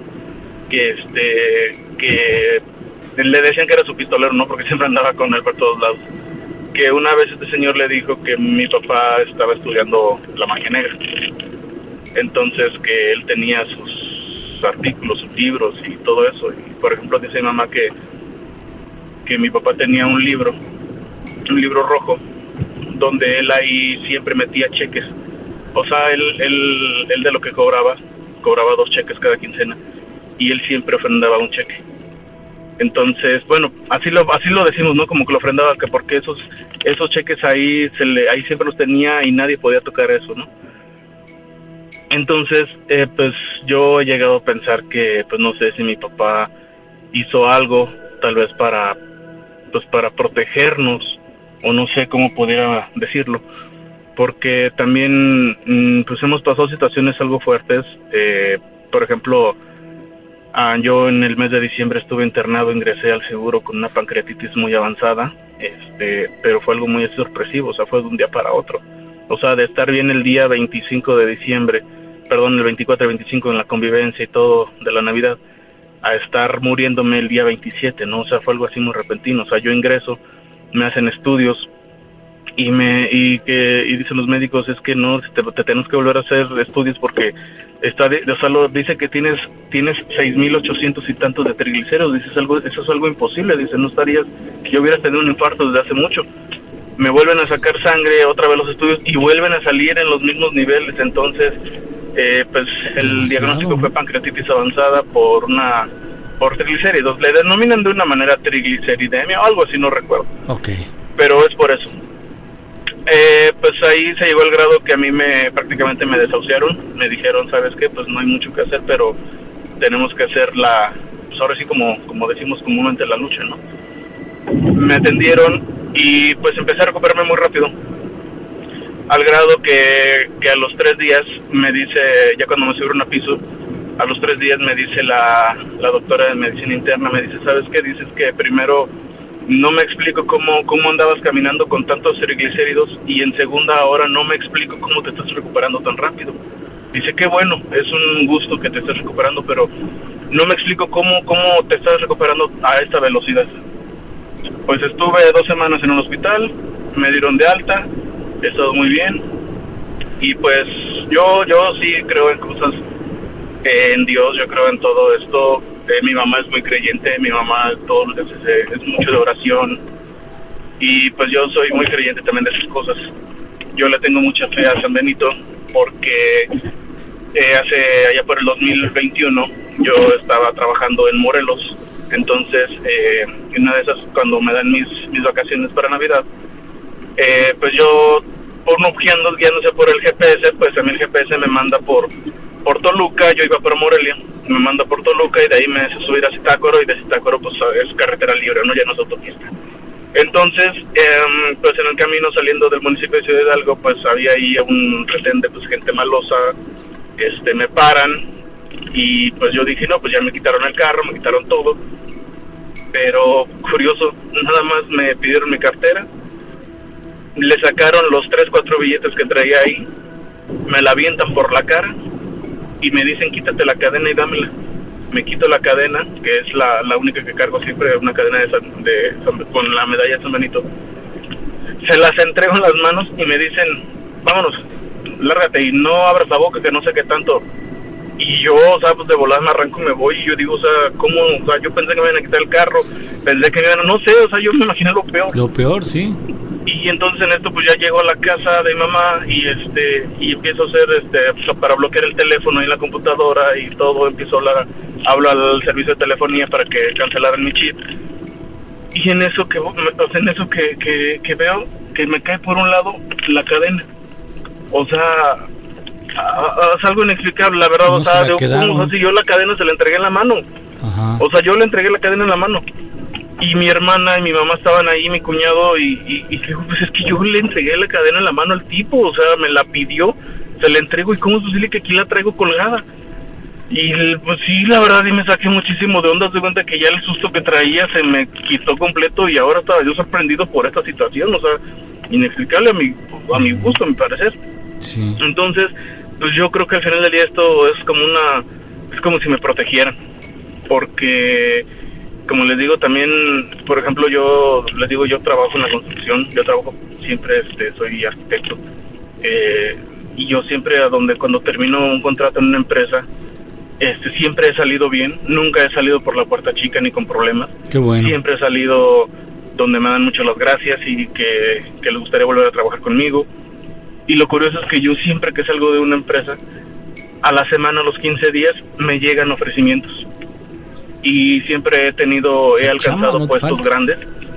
que le decían que era su pistolero, ¿no? Porque siempre andaba con él por todos lados. Que una vez este señor le dijo que mi papá estaba estudiando la magia negra. Entonces que él tenía sus artículos, sus libros y todo eso. Y por ejemplo dice mi mamá que mi papá tenía un libro rojo, donde él ahí siempre metía cheques. O sea, él de lo que cobraba 2 cheques cada quincena. Y él siempre ofrendaba un cheque. Entonces, bueno, así lo decimos, ¿no? Como que lo ofrendaba, que porque esos cheques ahí siempre los tenía y nadie podía tocar eso, ¿no? Entonces, pues yo he llegado a pensar que, pues no sé si mi papá hizo algo, tal vez para protegernos, o no sé cómo pudiera decirlo, porque también, pues hemos pasado situaciones algo fuertes. Por ejemplo, yo en el mes de diciembre estuve internado, ingresé al seguro con una pancreatitis muy avanzada, pero fue algo muy sorpresivo, o sea, fue de un día para otro. O sea, de estar bien el día 25 de diciembre, el 24 y 25 en la convivencia y todo de la Navidad, a estar muriéndome el día 27, ¿no? O sea, fue algo así muy repentino. O sea, yo ingreso, me hacen estudios y dicen los médicos, es que no, te tenemos que volver a hacer estudios porque dice que tienes 6,800 y tantos de triglicéridos. Dices, eso es algo imposible. Dice, no estarías, yo hubiera tenido un infarto desde hace mucho. Me vuelven a sacar sangre, otra vez los estudios, y vuelven a salir en los mismos niveles. Entonces, pues el diagnóstico fue pancreatitis avanzada por triglicéridos. Le denominan de una manera trigliceridemia o algo así, no recuerdo. Okay. Pero es por eso. Pues ahí se llegó al grado que a mí prácticamente me desahuciaron. Me dijeron, ¿sabes qué? Pues no hay mucho que hacer, pero tenemos que hacer pues ahora sí como decimos comúnmente, la lucha, ¿no? Me atendieron y pues empecé a recuperarme muy rápido. Al grado que a los 3 días me dice, ya cuando me subieron a piso, a los 3 días me dice la doctora de medicina interna, me dice, ¿sabes qué? Dices que primero no me explico cómo andabas caminando con tantos triglicéridos, y en segunda hora no me explico cómo te estás recuperando tan rápido. Dice, qué bueno, es un gusto que te estés recuperando, pero no me explico cómo te estás recuperando a esta velocidad. Pues estuve 2 semanas en un hospital, me dieron de alta, he estado muy bien, y pues yo sí creo en cosas, en Dios, yo creo en todo esto. Mi mamá es muy creyente, mi mamá todos los días es mucho de oración, y pues yo soy muy creyente también de esas cosas. Yo le tengo mucha fe a San Benito, porque allá por el 2021 yo estaba trabajando en Morelos. Entonces en una de esas, cuando me dan mis vacaciones para Navidad, pues yo, por no guiándose por el GPS, pues a mí el GPS me manda por Toluca. Yo iba por Morelia, me manda por Toluca, y de ahí me hace subir a Zitácuaro, y de Zitácuaro pues es carretera libre, no, ya no es autopista. Entonces pues en el camino saliendo del municipio de Ciudad Hidalgo, pues había ahí un retén de pues gente malosa. Me paran, y pues yo dije, no, pues ya me quitaron el carro, me quitaron todo, pero curioso, nada más me pidieron mi cartera, le sacaron los 3-4 billetes que traía ahí, me la avientan por la cara y me dicen, quítate la cadena y dámela. Me quito la cadena, que es la única que cargo siempre, una cadena con la medalla de San Benito. Se las entrego en las manos y me dicen, vámonos, lárgate y no abras la boca, que no sé qué tanto. Y yo, o sea, pues de volada me arranco y me voy, y yo digo, o sea, ¿cómo? O sea, yo pensé que me iban a quitar el carro, pensé que me iban a, no sé, o sea, yo me imaginé lo peor. Lo peor, sí. Y entonces en esto pues ya llego a la casa de mamá, y empiezo a hacer pues, para bloquear el teléfono y la computadora y todo, hablo al servicio de telefonía para que cancelaran mi chip. Y en eso que veo que me cae por un lado la cadena. O sea, es algo inexplicable, la verdad. O sea, si yo la cadena se la entregué en la mano. Ajá. O sea, yo le entregué la cadena en la mano. Y mi hermana y mi mamá estaban ahí, mi cuñado, y digo, pues es que yo le entregué la cadena en la mano al tipo, o sea, me la pidió, se la entrego, y cómo es posible que aquí la traigo colgada. Y pues sí, la verdad, y me saqué muchísimo de onda, de cuenta que ya el susto que traía se me quitó completo, y ahora estaba yo sorprendido por esta situación, o sea, inexplicable a mi gusto, a mi parecer. Sí. Entonces, pues yo creo que al final del día esto es como si me protegieran, porque como les digo también, por ejemplo, yo trabajo en la construcción, siempre soy arquitecto, y yo siempre cuando termino un contrato en una empresa, siempre he salido bien, nunca he salido por la puerta chica ni con problemas. Qué bueno. Siempre he salido donde me dan mucho las gracias y que les gustaría volver a trabajar conmigo. Y lo curioso es que yo siempre que salgo de una empresa, a la semana, a los 15 días, me llegan ofrecimientos. Y siempre he alcanzado puestos grandes.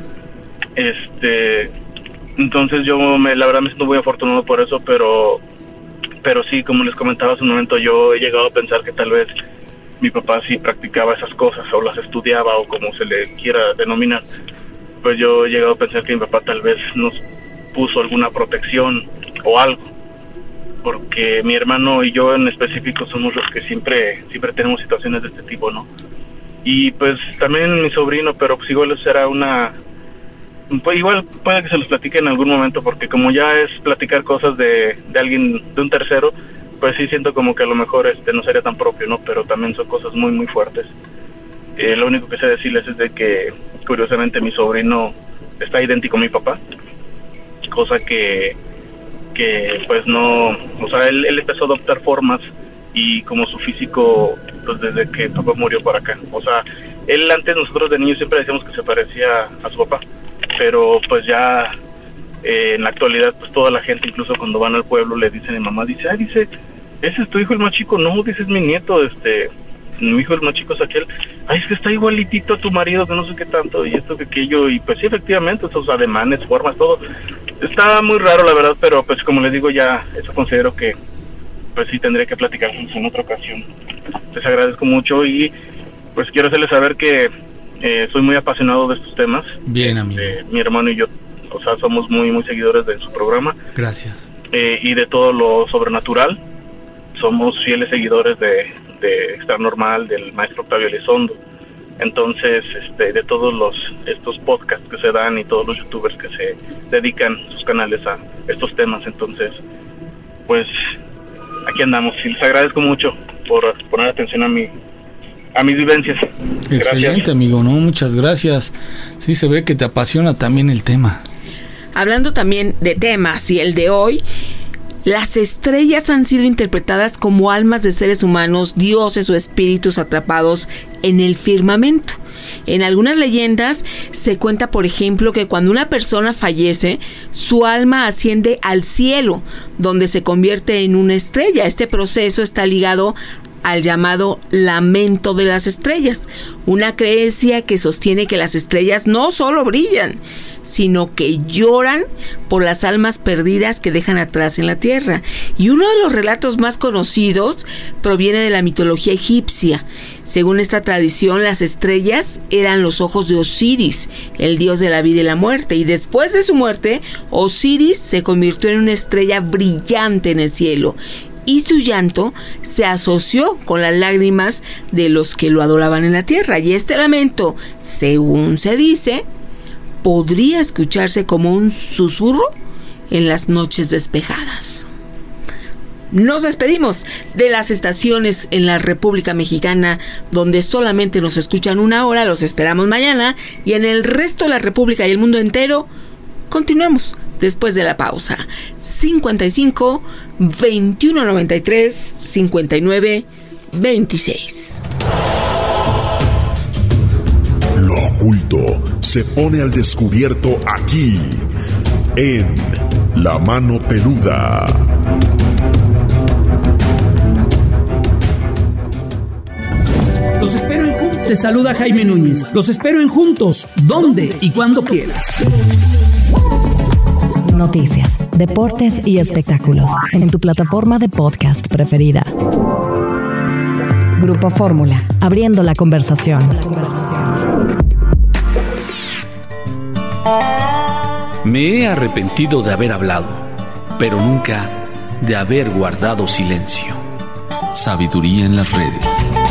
Entonces yo la verdad me siento muy afortunado por eso, pero sí, como les comentaba hace un momento, yo he llegado a pensar que tal vez mi papá sí practicaba esas cosas, o las estudiaba, o como se le quiera denominar. Pues yo he llegado a pensar que mi papá tal vez nos puso alguna protección o algo, porque mi hermano y yo en específico somos los que siempre tenemos situaciones de este tipo, ¿no? Y pues también mi sobrino, pero pues igual será pues igual puede que se los platique en algún momento, porque como ya es platicar cosas de alguien, de un tercero, pues sí siento como que a lo mejor no sería tan propio, ¿no? Pero también son cosas muy muy fuertes. Lo único que sé decirles es de que curiosamente mi sobrino está idéntico a mi papá, cosa que pues no, o sea, él empezó a adoptar formas, y como su físico, pues desde que papá murió por acá, o sea, él antes, nosotros de niños siempre decíamos que se parecía a su papá, pero pues ya en la actualidad, pues toda la gente, incluso cuando van al pueblo, le dicen a mi mamá, dice, ese es tu hijo el más chico. No, dice, es mi nieto, mi hijo el más chico es aquel. Ay, es que está igualitito a tu marido, que no sé qué tanto, y esto que aquello, y pues sí, efectivamente, esos ademanes, formas, todo. Está muy raro, la verdad, pero pues como les digo, ya eso considero que pues sí tendré que platicar en otra ocasión. Les agradezco mucho y pues quiero hacerles saber que soy muy apasionado de estos temas. Bien, amigo. Mi hermano y yo, o sea, somos muy seguidores de su programa. Gracias. Y de todo lo sobrenatural. Somos fieles seguidores de Extranormal, del maestro Octavio Elizondo. Entonces, de todos estos podcasts que se dan y todos los youtubers que se dedican sus canales a estos temas. Entonces, pues aquí andamos y les agradezco mucho por poner atención a mis vivencias. Excelente, gracias. Amigo, ¿no? Muchas gracias. Sí, se ve que te apasiona también el tema. Hablando también de temas y el de hoy, las estrellas han sido interpretadas como almas de seres humanos, dioses o espíritus atrapados en el firmamento. En algunas leyendas se cuenta, por ejemplo, que cuando una persona fallece, su alma asciende al cielo, donde se convierte en una estrella. Este proceso está ligado al llamado lamento de las estrellas, una creencia que sostiene que las estrellas no solo brillan, sino que lloran por las almas perdidas que dejan atrás en la tierra. Y uno de los relatos más conocidos proviene de la mitología egipcia. Según esta tradición, las estrellas eran los ojos de Osiris, el dios de la vida y la muerte, y después de su muerte, Osiris se convirtió en una estrella brillante en el cielo, y su llanto se asoció con las lágrimas de los que lo adoraban en la tierra. Y este lamento, según se dice, podría escucharse como un susurro en las noches despejadas. Nos despedimos de las estaciones en la República Mexicana, donde solamente nos escuchan 1 hora. Los esperamos mañana, y en el resto de la República y el mundo entero continuamos después de la pausa. 55 21 93 59 26. Lo oculto se pone al descubierto aquí, en La Mano Peluda. Los espero en Juntos. Te saluda Jaime Núñez. Los espero en Juntos, donde y cuando quieras. Noticias, deportes y espectáculos en tu plataforma de podcast preferida. Grupo Fórmula, abriendo la conversación. Me he arrepentido de haber hablado, pero nunca de haber guardado silencio. Sabiduría en las redes.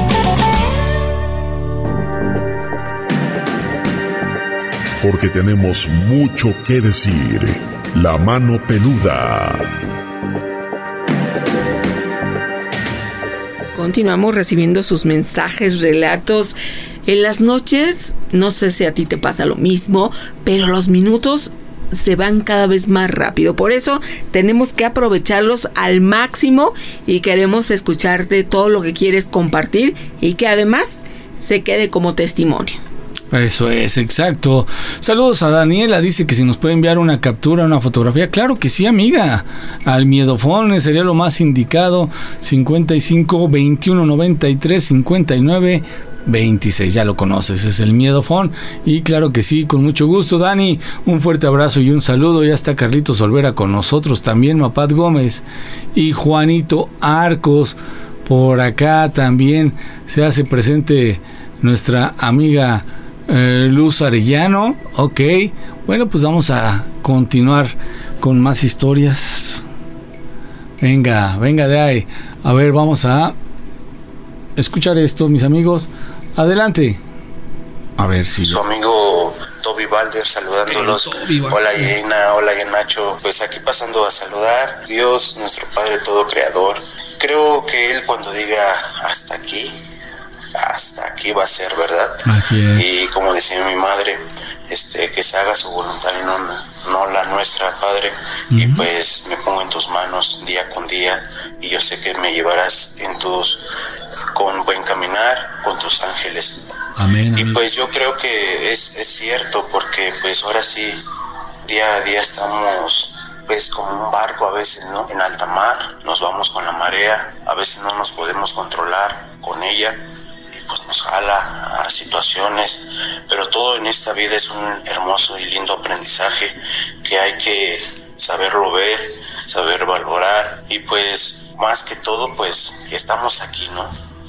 Porque tenemos mucho que decir. La Mano Peluda. Continuamos recibiendo sus mensajes, relatos. En las noches, no sé si a ti te pasa lo mismo, pero los minutos se van cada vez más rápido. Por eso tenemos que aprovecharlos al máximo y queremos escucharte todo lo que quieres compartir y que además se quede como testimonio. Eso es, exacto. Saludos a Daniela, dice que si nos puede enviar una captura, una fotografía. Claro que sí, amiga. Al miedofón sería lo más indicado. 55 21 93 59 26. Ya lo conoces, es el miedofón. Y claro que sí, con mucho gusto, Dani. Un fuerte abrazo y un saludo. Ya está Carlitos Olvera con nosotros también, Mapat Gómez y Juanito Arcos. Por acá también se hace presente nuestra amiga Luz Arellano. Ok, bueno, pues vamos a continuar con más historias. Venga de ahí. A ver, vamos a escuchar esto, mis amigos. Adelante. A ver si su amigo Toby Balder saludándolos. Hola Yeina, hola Nacho. Pues aquí pasando a saludar. Dios, nuestro Padre todo creador. Creo que Él cuando diga hasta aquí va a ser, ¿verdad? Así es. Y como decía mi madre, que se haga su voluntad y no la nuestra, Padre. Y pues me pongo en tus manos día con día, y yo sé que me llevarás con buen caminar, con tus ángeles. Amén. Y pues yo creo que es cierto, porque pues ahora sí, día a día estamos pues como un barco a veces, ¿no? En alta mar, nos vamos con la marea, a veces no nos podemos controlar con ella. Pues nos jala a situaciones, pero todo en esta vida es un hermoso y lindo aprendizaje que hay que saberlo ver, saber valorar, y pues más que todo pues que estamos aquí, ¿no?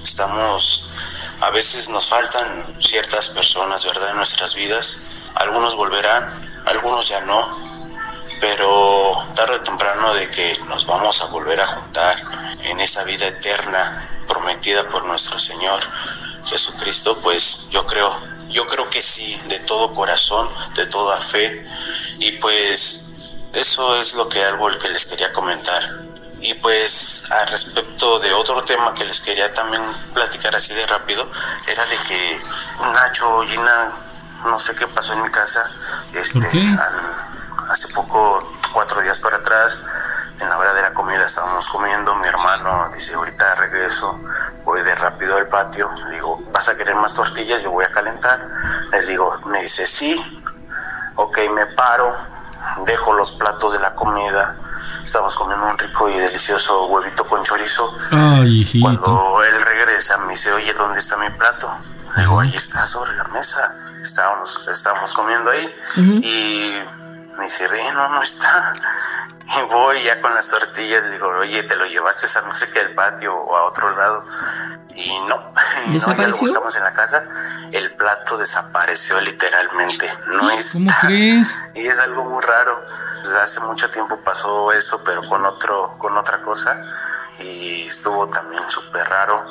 A veces nos faltan ciertas personas, ¿verdad?, en nuestras vidas. Algunos volverán, algunos ya no, pero tarde o temprano de que nos vamos a volver a juntar en esa vida eterna prometida por nuestro Señor Jesucristo, pues yo creo que sí, de todo corazón, de toda fe. Y pues eso es algo que les quería comentar. Y pues al respecto de otro tema que les quería también platicar así de rápido, era de que Nacho, Gina, no sé qué pasó en mi casa. ¿Por qué? Hace poco, 4 días para atrás, en la hora de la comida estábamos comiendo, mi hermano dice, ahorita regreso, voy de rápido al patio, le digo, ¿vas a querer más tortillas? Yo voy a calentar. Les digo, me dice, sí. Ok, me paro, dejo los platos de la comida, estamos comiendo un rico y delicioso huevito con chorizo. Ay, hijito. Cuando él regresa me dice, oye, ¿dónde está mi plato? Le digo, ahí está, sobre la mesa, estábamos comiendo ahí. Y me dice, no está. Y voy ya con las tortillas, le digo, oye, ¿te lo llevaste a no sé qué al patio o a otro lado? Y no, ya lo buscamos en la casa, el plato desapareció literalmente, no está. ¿Cómo crees? Y es algo muy raro. Desde hace mucho tiempo pasó eso, pero con otra cosa, y estuvo también súper raro.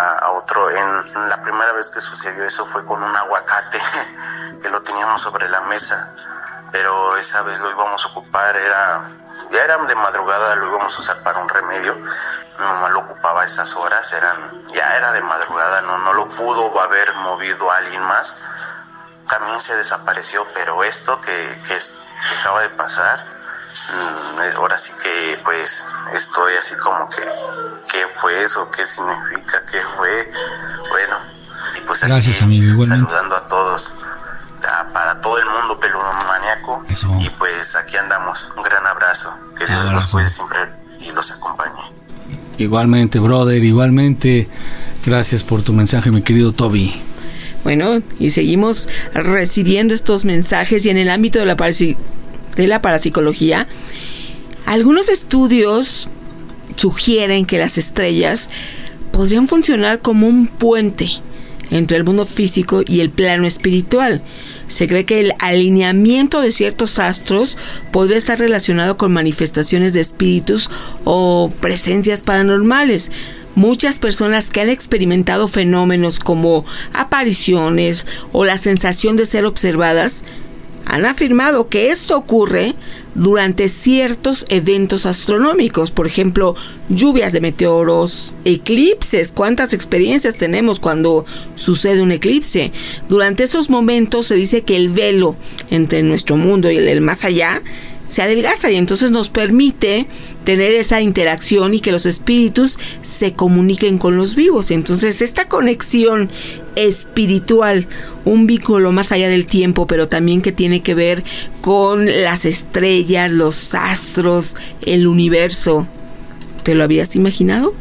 En la primera vez que sucedió eso fue con un aguacate que lo teníamos sobre la mesa, pero esa vez lo íbamos a ocupar, ya era de madrugada, lo íbamos a usar para un remedio. Mi mamá lo ocupaba a esas horas, ya era de madrugada, no lo pudo haber movido a alguien más. También se desapareció, pero esto que acaba de pasar, ahora sí que pues estoy así como que, ¿qué fue eso? ¿Qué significa? ¿Qué fue? Bueno, y pues gracias, aquí amigo, igualmente. Saludando a todos, para todo el mundo peludomaníaco. Eso. Y pues aquí andamos, un gran abrazo, que Dios los cuide siempre y los acompañe. Igualmente, brother, igualmente. Gracias por tu mensaje, mi querido Toby. Bueno, y seguimos recibiendo estos mensajes, y en el ámbito de la parapsicología, algunos estudios sugieren que las estrellas podrían funcionar como un puente entre el mundo físico y el plano espiritual. Se cree que el alineamiento de ciertos astros podría estar relacionado con manifestaciones de espíritus o presencias paranormales. Muchas personas que han experimentado fenómenos como apariciones o la sensación de ser observadas han afirmado que esto ocurre durante ciertos eventos astronómicos, por ejemplo, lluvias de meteoros, eclipses. ¿Cuántas experiencias tenemos cuando sucede un eclipse? Durante esos momentos se dice que el velo entre nuestro mundo y el más allá se adelgaza, y entonces nos permite tener esa interacción y que los espíritus se comuniquen con los vivos. Entonces esta conexión espiritual, un vínculo más allá del tiempo, pero también que tiene que ver con las estrellas, los astros, el universo. ¿Te lo habías imaginado?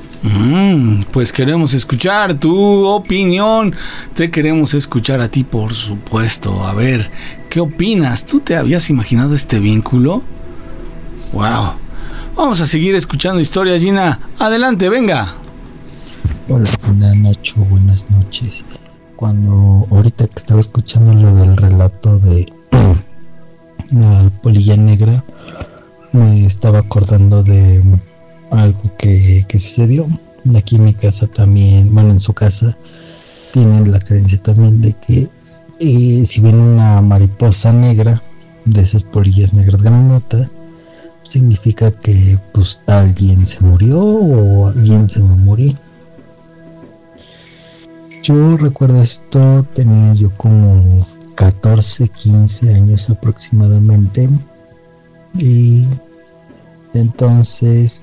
Pues queremos escuchar tu opinión. Te queremos escuchar a ti, por supuesto. A ver, ¿qué opinas? ¿Tú te habías imaginado este vínculo? Wow. Vamos a seguir escuchando historias, Gina. Adelante, venga. Hola, Nacho, buenas noches. Ahorita que estaba escuchando lo del relato de la polilla negra, me estaba acordando de algo que sucedió aquí en mi casa también. Bueno, en su casa tienen la creencia también de que si viene una mariposa negra, de esas polillas negras grandotas, significa que pues alguien se murió o alguien se va a morir. Yo recuerdo esto, tenía yo como 14, 15 años aproximadamente, y entonces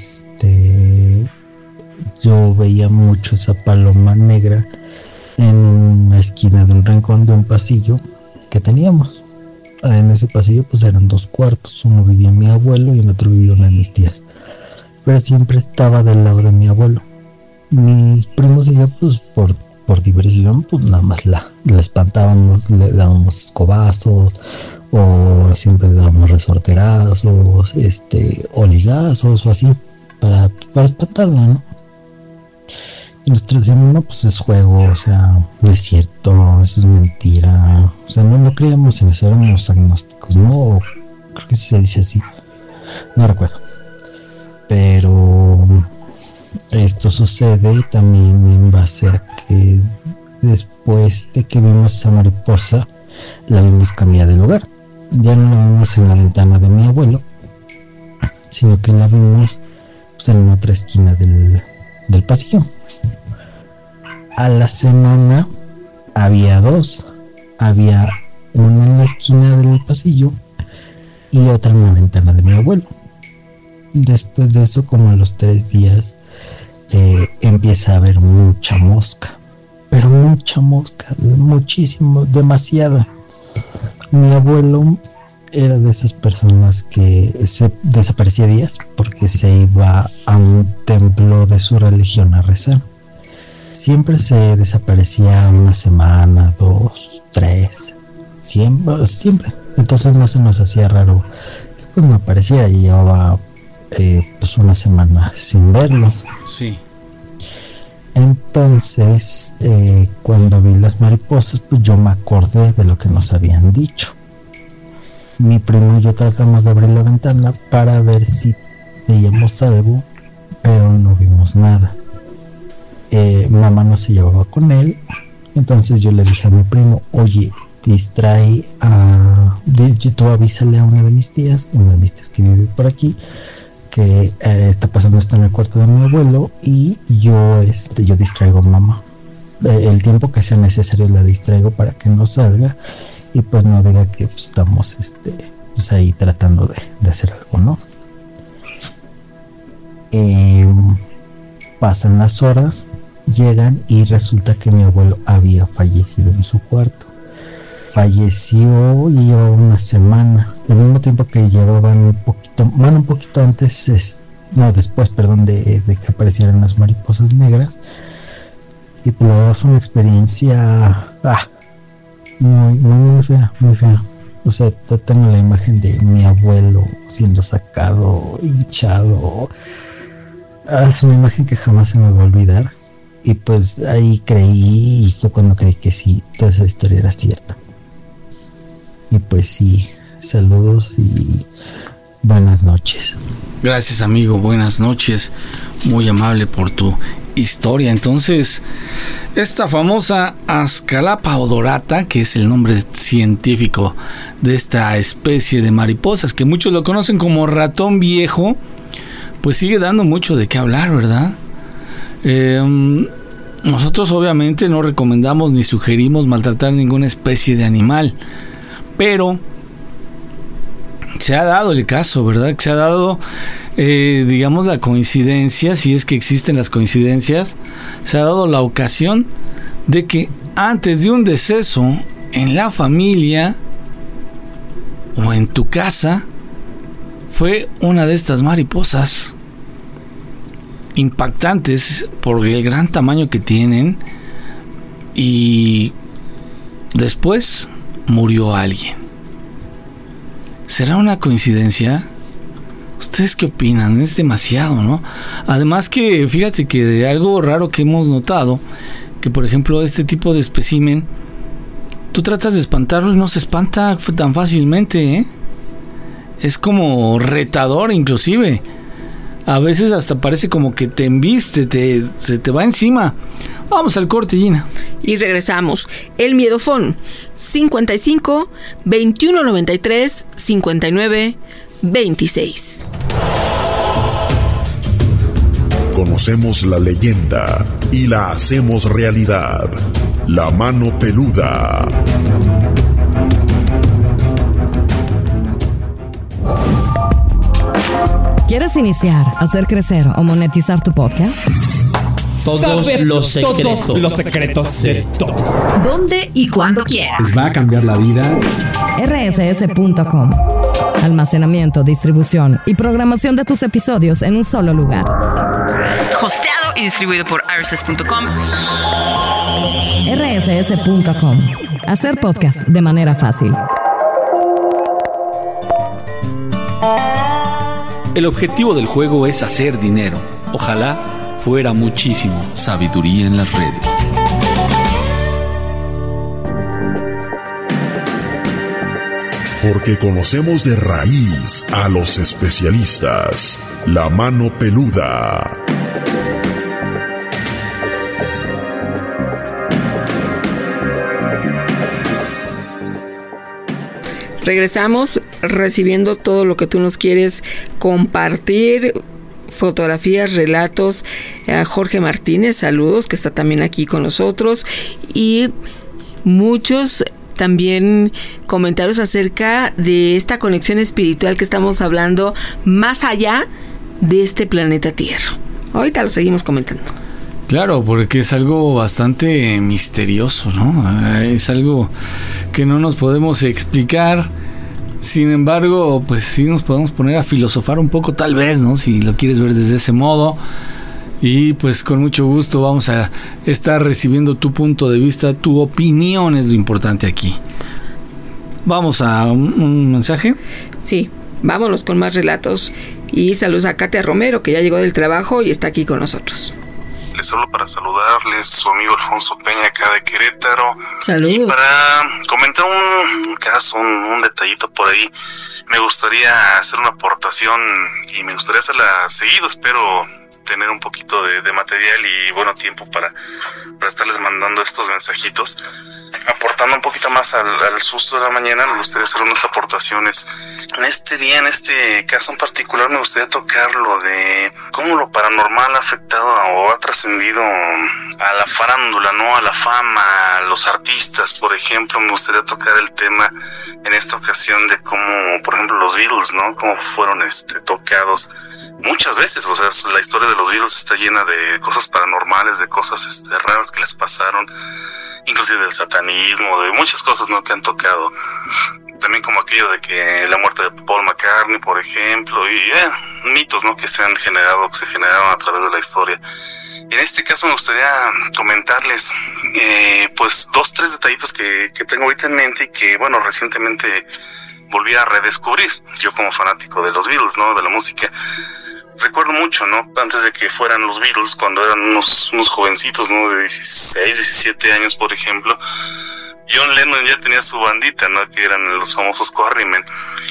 yo veía mucho esa paloma negra en una esquina de un rincón de un pasillo que teníamos. En ese pasillo pues eran 2 cuartos, uno vivía mi abuelo y en otro vivía una de mis tías, pero siempre estaba del lado de mi abuelo. Mis primos y yo pues por por diversión, pues nada más la espantábamos, le dábamos escobazos, o siempre le dábamos resorterazos, o ligazos, o así, para espantarla, ¿no? Y nosotros decíamos, no, pues es juego, o sea, no es cierto, eso es mentira, o sea, no creíamos en eso, éramos agnósticos, ¿no? Creo que se dice así, no recuerdo, pero esto sucede también en base a que después de que vimos esa mariposa, la vimos cambiar de lugar. Ya no la vimos en la ventana de mi abuelo, sino que la vimos pues, en otra esquina del pasillo. A la semana había dos, había una en la esquina del pasillo y otra en la ventana de mi abuelo. Después de eso, como a los 3 días, empieza a haber mucha mosca, pero mucha mosca, muchísimo, demasiada. Mi abuelo era de esas personas que se desaparecía días porque se iba a un templo de su religión a rezar. Siempre se desaparecía una semana, 2, 3, siempre. Entonces no se nos hacía raro que pues no apareciera, y llevaba pues una semana sin verlo. Sí. Entonces cuando vi las mariposas, pues yo me acordé de lo que nos habían dicho. Mi primo y yo tratamos de abrir la ventana para ver si veíamos algo, pero no vimos nada. Mamá no se llevaba con él, entonces yo le dije a mi primo, oye, tú avísale a una de mis tías que vive por aquí, que está pasando esto en el cuarto de mi abuelo, y yo distraigo a mamá. El tiempo que sea necesario la distraigo para que no salga y pues no diga que pues, estamos pues ahí tratando de hacer algo, ¿no? Pasan las horas, llegan y resulta que mi abuelo había fallecido en su cuarto. Falleció y llevaba una semana, al mismo tiempo que llevaban un poquito antes, después de que aparecieran las mariposas negras. Y pues la verdad fue una experiencia muy fea, muy fea. O sea, tengo la imagen de mi abuelo siendo sacado, hinchado. Es una imagen que jamás se me va a olvidar. Y pues ahí creí, y fue cuando creí que sí, toda esa historia era cierta. Y pues sí, saludos y buenas noches. Gracias, amigo, buenas noches. Muy amable por tu historia. Entonces, esta famosa Ascalapa odorata, que es el nombre científico de esta especie de mariposas, que muchos lo conocen como ratón viejo, pues sigue dando mucho de qué hablar, ¿verdad? Nosotros obviamente no recomendamos ni sugerimos maltratar ninguna especie de animal, pero se ha dado el caso, ¿verdad? Se ha dado, digamos, la coincidencia, si es que existen las coincidencias, se ha dado la ocasión de que antes de un deceso en la familia o en tu casa, fue una de estas mariposas impactantes por el gran tamaño que tienen, y después murió alguien. ¿Será una coincidencia? ¿Ustedes qué opinan? Es demasiado, ¿no? Además que, fíjate que algo raro que hemos notado, que por ejemplo este tipo de espécimen, tú tratas de espantarlo y no se espanta tan fácilmente, ¿eh? Es como retador inclusive. A veces hasta parece como que te embiste, se te va encima. Vamos al corte, Gina. Y regresamos. El Miedofón 55 21 93 59 26. Conocemos la leyenda y la hacemos realidad. La mano peluda. ¿Quieres iniciar, hacer crecer o monetizar tu podcast? Todos los secretos de todos. ¿Dónde y cuándo quieras? Les va a cambiar la vida. rss.com. Almacenamiento, distribución y programación de tus episodios en un solo lugar. Hosteado y distribuido por rss.com. rss.com. Hacer podcast de manera fácil. El objetivo del juego es hacer dinero. Ojalá fuera muchísimo. Sabiduría en las redes. Porque conocemos de raíz a los especialistas. La mano peluda. Regresamos recibiendo todo lo que tú nos quieres compartir. Fotografías, relatos. A Jorge Martínez, saludos, que está también aquí con nosotros. Y muchos también comentarios acerca de esta conexión espiritual que estamos hablando más allá de este planeta Tierra. Ahorita lo seguimos comentando. Claro, porque es algo bastante misterioso, ¿no? Es algo que no nos podemos explicar. Sin embargo, pues sí nos podemos poner a filosofar un poco, tal vez, ¿no? Si lo quieres ver desde ese modo. Y pues con mucho gusto vamos a estar recibiendo tu punto de vista, tu opinión es lo importante aquí. ¿Vamos a un mensaje? Sí, vámonos con más relatos. Y saludos a Katia Romero, que ya llegó del trabajo y está aquí con nosotros. Les hablo para saludarles, su amigo Alfonso Peña acá de Querétaro. Saludos. Y para comentar un caso, un detallito por ahí. Me gustaría hacer una aportación y me gustaría hacerla seguido, espero tener un poquito de material y bueno, tiempo para estarles mandando estos mensajitos. Aportando un poquito más al susto de la mañana, me gustaría hacer unas aportaciones. En este día, en este caso en particular, me gustaría tocar lo de cómo lo paranormal ha afectado o ha trascendido a la farándula, ¿no? A la fama, a los artistas, por ejemplo. Me gustaría tocar el tema en esta ocasión de cómo, por ejemplo, los Beatles, ¿no? Cómo fueron tocados muchas veces. O sea, la historia de los Beatles está llena de cosas paranormales, de cosas raras que les pasaron, inclusive del satanismo, de muchas cosas, ¿no? Que han tocado. También como aquello de que la muerte de Paul McCartney, por ejemplo, y mitos, ¿no? Que se generaron a través de la historia. En este caso me gustaría comentarles pues 2-3 detallitos que tengo ahorita en mente y que, bueno, recientemente volví a redescubrir, yo como fanático de los Beatles, ¿no? De la música. Recuerdo mucho, ¿no? Antes de que fueran los Beatles, cuando eran unos jovencitos, ¿no? De 16, 17 años, por ejemplo, John Lennon ya tenía su bandita, ¿no? Que eran los famosos Quarrymen.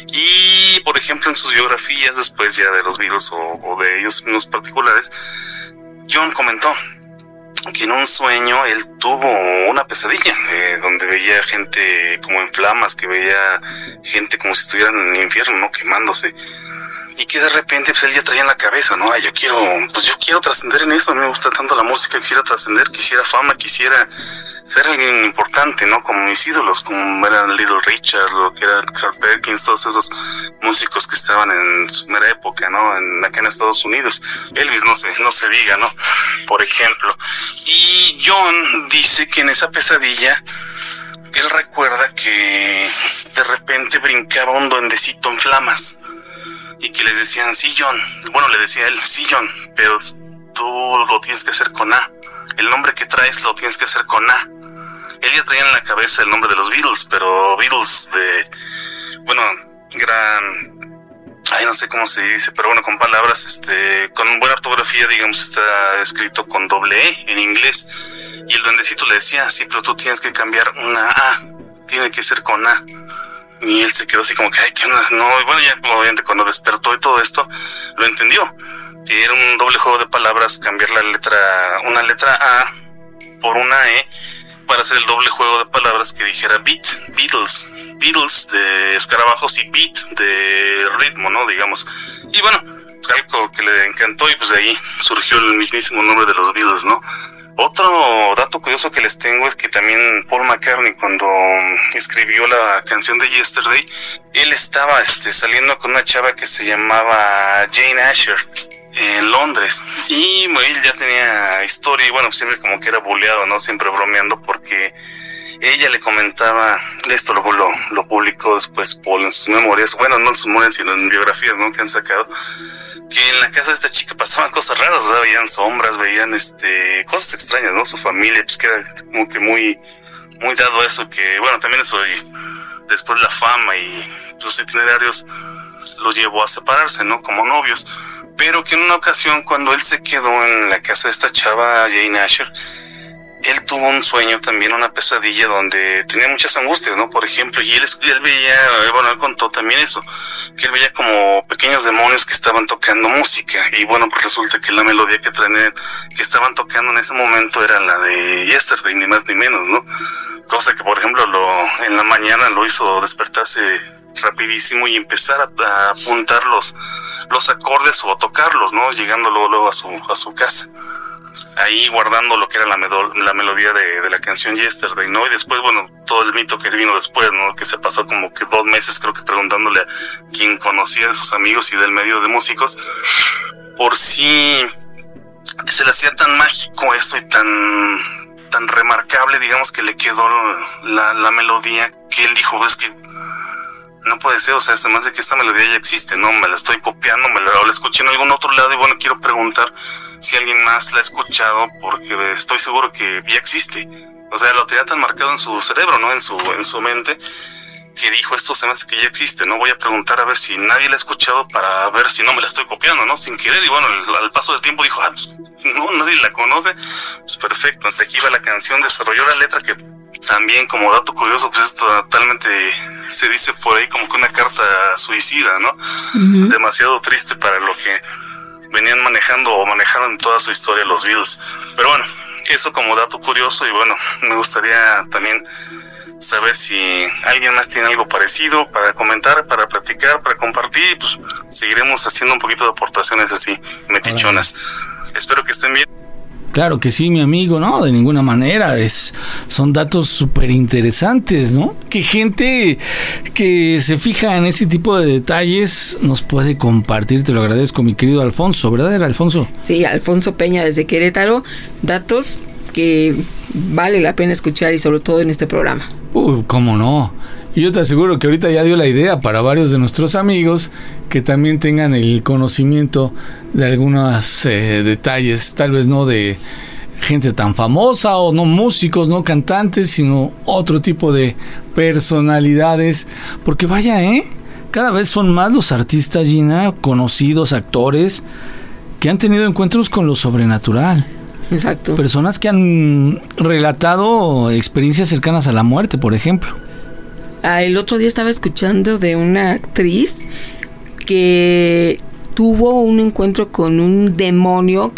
Y, por ejemplo, en sus biografías, después ya de los Beatles o de ellos mismos particulares, John comentó que en un sueño él tuvo una pesadilla, donde veía gente como en flamas, que veía gente como si estuvieran en el infierno, ¿no? Quemándose. Y que de repente pues él ya traía en la cabeza, ¿no? Yo quiero trascender en esto, me gusta tanto la música, quisiera trascender, quisiera fama, quisiera ser alguien importante, ¿no? Como mis ídolos, como eran Little Richard, o que era Carl Perkins, todos esos músicos que estaban en su primera época, ¿no? Acá en Estados Unidos. Elvis, no se diga, ¿no? Por ejemplo. Y John dice que en esa pesadilla él recuerda que de repente brincaba un duendecito en flamas. Y que les decían, sí, John. Bueno, le decía él, sí, John, pero tú lo tienes que hacer con A. El nombre que traes lo tienes que hacer con A. Él ya traía en la cabeza el nombre de los Beatles, pero Beatles no sé cómo se dice, pero bueno, con palabras, con buena ortografía, digamos, está escrito con doble E en inglés. Y el duendecito le decía, sí, pero tú tienes que cambiar una A. Tiene que ser con A. Y él se quedó así como que, ay, ¿qué onda? No, y bueno, ya obviamente cuando despertó y todo esto, lo entendió. Que era un doble juego de palabras, cambiar una letra A por una E, para hacer el doble juego de palabras que dijera Beatles de escarabajos y beat de ritmo, ¿no? Digamos. Y bueno, algo que le encantó y pues de ahí surgió el mismísimo nombre de los Beatles, ¿no? Otro dato curioso que les tengo es que también Paul McCartney, cuando escribió la canción de Yesterday, él estaba saliendo con una chava que se llamaba Jane Asher en Londres, y él ya tenía historia y bueno, siempre como que era buleado, ¿no? Siempre bromeando porque ella le comentaba, esto lo publicó después Paul en sus memorias, bueno, no en sus memorias sino en biografías, ¿no? Que han sacado, que en la casa de esta chica pasaban cosas raras, o sea, veían sombras, veían cosas extrañas, ¿no? Su familia, pues que era como que muy dado a eso, que bueno, también eso, y después la fama y los itinerarios los llevó a separarse, ¿no? Como novios, pero que en una ocasión cuando él se quedó en la casa de esta chava, Jane Asher, él tuvo un sueño también, una pesadilla donde tenía muchas angustias, ¿no? Por ejemplo, y él veía, bueno, él contó también eso, que él veía como pequeños demonios que estaban tocando música, y bueno, pues resulta que la melodía que estaban tocando en ese momento era la de Yesterday, ni más ni menos, ¿no? Cosa que, por ejemplo, en la mañana lo hizo despertarse rapidísimo y empezar a apuntar los acordes o a tocarlos, ¿no? Llegando luego a su casa, ahí guardando lo que era la melodía de la canción Yesterday, ¿no? Y después, bueno, todo el mito que vino después, ¿no? Que se pasó como que 2 meses, creo que preguntándole a quien conocía de sus amigos y del medio de músicos, por si se le hacía tan mágico esto y tan remarcable, digamos, que le quedó la melodía, que él dijo, es que no puede ser, o sea, además de que esta melodía ya existe, ¿no? Me la estoy copiando, la escuché en algún otro lado y bueno, quiero preguntar si alguien más la ha escuchado porque estoy seguro que ya existe. O sea, lo tenía tan marcado en su cerebro, ¿no? En su mente, que dijo, esto se me hace que ya existe, ¿no? Voy a preguntar a ver si nadie la ha escuchado para ver si no me la estoy copiando, ¿no? Sin querer, y bueno, al paso del tiempo dijo, no, nadie la conoce, pues perfecto, hasta aquí va la canción, desarrolló la letra que también, como dato curioso, pues es totalmente, se dice por ahí como que una carta suicida, ¿no? Uh-huh. Demasiado triste para lo que venían manejando o manejaron en toda su historia los Beatles. Pero bueno, eso como dato curioso, y bueno, me gustaría también saber si alguien más tiene algo parecido para comentar, para platicar, para compartir, pues seguiremos haciendo un poquito de aportaciones así, metichonas. Espero que estén bien. Claro que sí, mi amigo, no, de ninguna manera, son datos súper interesantes, ¿no? Que gente que se fija en ese tipo de detalles nos puede compartir, te lo agradezco, mi querido Alfonso, ¿verdad? ¿Era Alfonso? Sí, Alfonso Peña desde Querétaro, datos que vale la pena escuchar y sobre todo en este programa. ¿Cómo no? Y yo te aseguro que ahorita ya dio la idea para varios de nuestros amigos que también tengan el conocimiento de algunos detalles, tal vez no de gente tan famosa o no músicos, no cantantes, sino otro tipo de personalidades, porque vaya, cada vez son más los artistas, Gina, conocidos, actores, que han tenido encuentros con lo sobrenatural. Exacto. Personas que han relatado experiencias cercanas a la muerte, por ejemplo. El otro día estaba escuchando de una actriz que tuvo un encuentro con un demonio,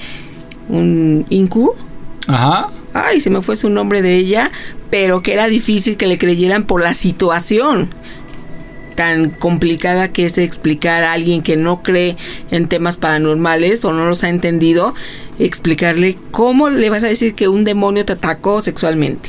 un incubo. Ajá. Ay, se me fue su nombre de ella, pero que era difícil que le creyeran por la situación tan complicada que es explicar a alguien que no cree en temas paranormales o no los ha entendido, explicarle cómo le vas a decir que un demonio te atacó sexualmente.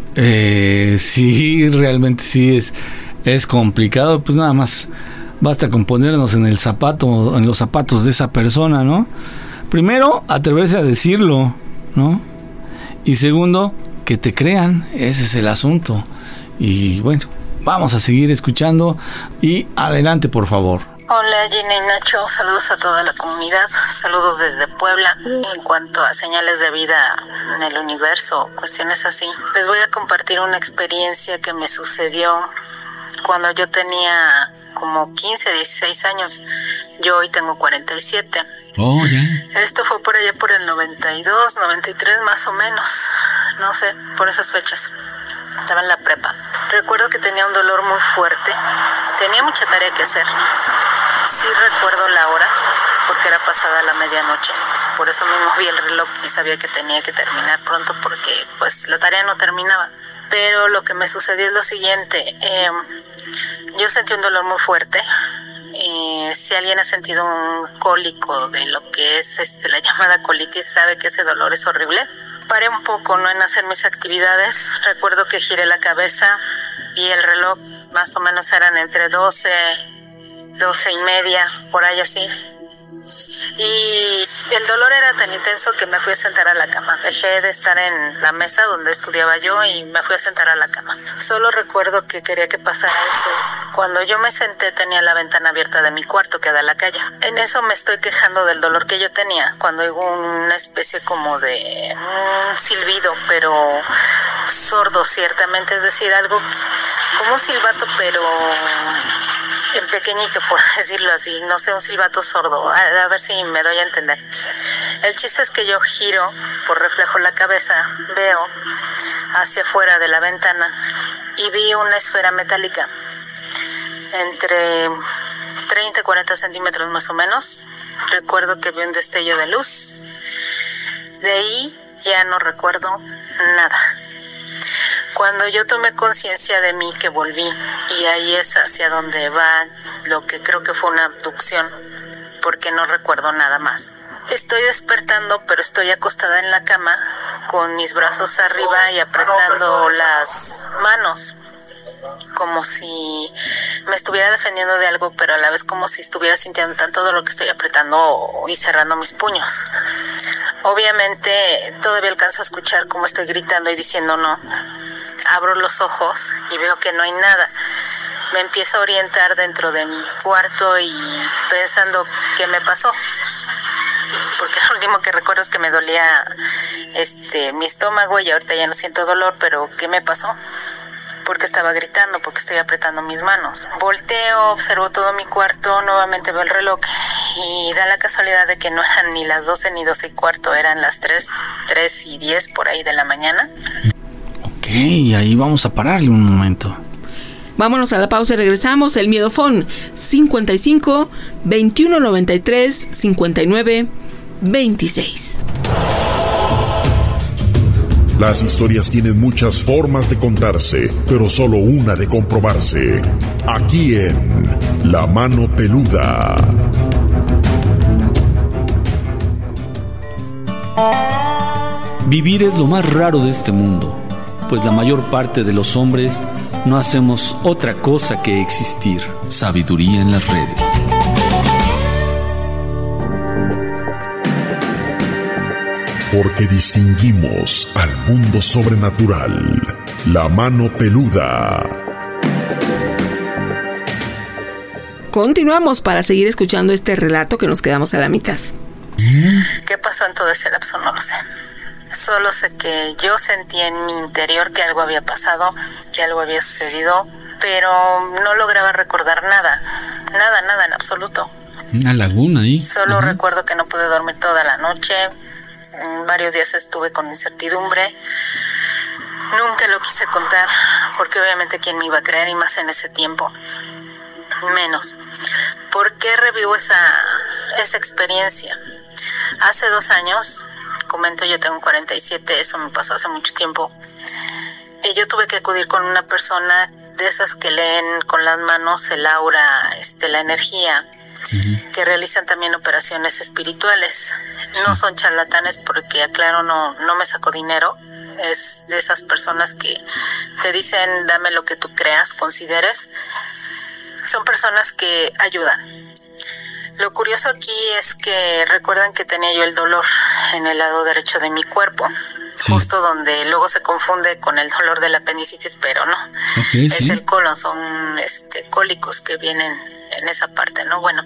Sí, realmente sí es complicado, pues nada más basta con ponernos en los zapatos de esa persona, ¿no? Primero, atreverse a decirlo, ¿no? Y segundo, que te crean, ese es el asunto. Y bueno, vamos a seguir escuchando y adelante, por favor. Hola, Gina y Nacho, saludos a toda la comunidad, saludos desde Puebla. En cuanto a señales de vida en el universo, cuestiones así, les voy a compartir una experiencia que me sucedió cuando yo tenía como 15, 16 años. Yo hoy tengo 47. Oh, ya. Esto fue por allá por el 92, 93 más o menos, no sé, por esas fechas. Estaba en la prepa. Recuerdo que tenía un dolor muy fuerte. Tenía mucha tarea que hacer. Sí recuerdo la hora, porque era pasada la medianoche. Por eso mismo vi el reloj y sabía que tenía que terminar pronto porque pues la tarea no terminaba. Pero lo que me sucedió es lo siguiente. Yo sentí un dolor muy fuerte. Si alguien ha sentido un cólico de lo que es la llamada colitis, sabe que ese dolor es horrible. Paré un poco, ¿no?, en hacer mis actividades. Recuerdo que giré la cabeza, vi el reloj, más o menos eran entre 12 y media, por ahí así. Y el dolor era tan intenso que me fui a sentar a la cama. Dejé de estar en la mesa donde estudiaba yo y me fui a sentar a la cama. Solo recuerdo que quería que pasara eso. Cuando yo me senté tenía la ventana abierta de mi cuarto que da a la calle. En eso me estoy quejando del dolor que yo tenía, cuando oigo una especie como de silbido, pero sordo ciertamente, es decir, algo como un silbato, pero en pequeñito, por decirlo así, no sé, un silbato sordo, a ver si me doy a entender. El chiste es que yo giro por reflejo la cabeza, veo hacia afuera de la ventana y vi una esfera metálica entre 30 y 40 centímetros más o menos. Recuerdo que vi un destello de luz. De ahí ya no recuerdo nada. Cuando yo tomé conciencia de mí, que volví, y ahí es hacia donde va lo que creo que fue una abducción, porque no recuerdo nada más. Estoy despertando, pero estoy acostada en la cama con mis brazos arriba y apretando las manos, como si me estuviera defendiendo de algo, pero a la vez como si estuviera sintiendo tanto dolor que estoy apretando y cerrando mis puños. Obviamente todavía alcanzo a escuchar cómo estoy gritando y diciendo no. Abro los ojos y veo que no hay nada. Me empiezo a orientar dentro de mi cuarto y pensando qué me pasó, porque lo último que recuerdo es que me dolía mi estómago y ahorita ya no siento dolor, pero ¿qué me pasó? Porque estaba gritando, porque estoy apretando mis manos. Volteo, observo todo mi cuarto, nuevamente veo el reloj y da la casualidad de que no eran ni las 12 ni 12 y cuarto, eran las 3 y 10 por ahí de la mañana. Ok, ahí vamos a pararle un momento. Vámonos a la pausa y regresamos. El Miedofón 55 21 93 59 26. Las historias tienen muchas formas de contarse, pero solo una de comprobarse. Aquí en La Mano Peluda. Vivir es lo más raro de este mundo, pues la mayor parte de los hombres no hacemos otra cosa que existir. Sabiduría en las redes. Porque distinguimos al mundo sobrenatural. La Mano Peluda. Continuamos para seguir escuchando este relato que nos quedamos a la mitad. ¿Qué pasó en todo ese lapso? No lo sé. Solo sé que yo sentí en mi interior que algo había pasado, que algo había sucedido, pero no lograba recordar nada en absoluto. Una laguna ahí. Solo recuerdo que no pude dormir toda la noche. Varios días estuve con incertidumbre. Nunca lo quise contar, porque obviamente quién me iba a creer, y más en ese tiempo. Menos. ¿Por qué revivo esa experiencia? Hace 2 años, comento, yo tengo 47, eso me pasó hace mucho tiempo. Y yo tuve que acudir con una persona de esas que leen con las manos el aura, la energía, que realizan también operaciones espirituales. No son charlatanes, porque aclaro, no me saco dinero. Es de esas personas que te dicen dame lo que tú creas, consideres. Son personas que ayudan. Lo curioso aquí es que recuerdan que tenía yo el dolor en el lado derecho de mi cuerpo, justo donde luego se confunde con el dolor de la apendicitis, pero no. Es el colon, son cólicos que vienen en esa parte, ¿no? Bueno,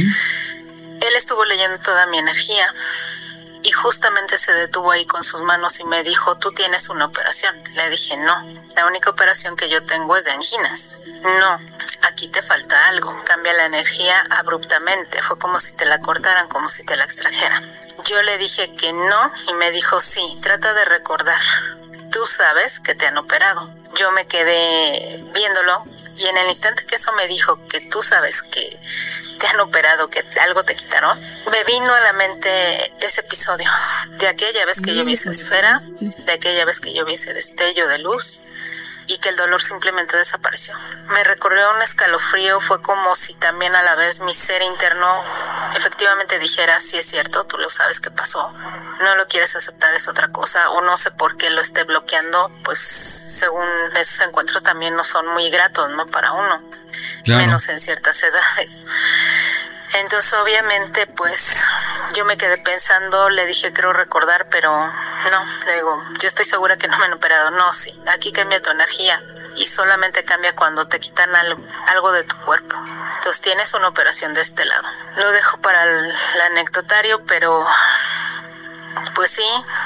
él estuvo leyendo toda mi energía y justamente se detuvo ahí con sus manos y me dijo, tú tienes una operación. Le dije, no, la única operación que yo tengo es de anginas. No, aquí te falta algo, cambia la energía abruptamente, fue como si te la cortaran, como si te la extrajeran. Yo le dije que no y me dijo, sí, trata de recordar, tú sabes que te han operado. Yo me quedé viéndolo y en el instante que eso me dijo, que tú sabes que te han operado, que algo te quitaron, me vino a la mente ese episodio de aquella vez que yo vi esa esfera, de aquella vez que yo vi ese destello de luz y que el dolor simplemente desapareció. Me recorrió un escalofrío, fue como si también a la vez mi ser interno efectivamente dijera, sí es cierto, tú lo sabes que pasó, no lo quieres aceptar, es otra cosa, o no sé por qué lo esté bloqueando, pues según esos encuentros también no son muy gratos, ¿no? Para uno, claro. Menos en ciertas edades. Entonces obviamente pues yo me quedé pensando, le dije creo recordar, pero no, le digo, yo estoy segura que no me han operado. No, sí, aquí cambia tu energía y solamente cambia cuando te quitan algo de tu cuerpo. Entonces tienes una operación de este lado. Lo dejo para el anecdotario, pero pues sí,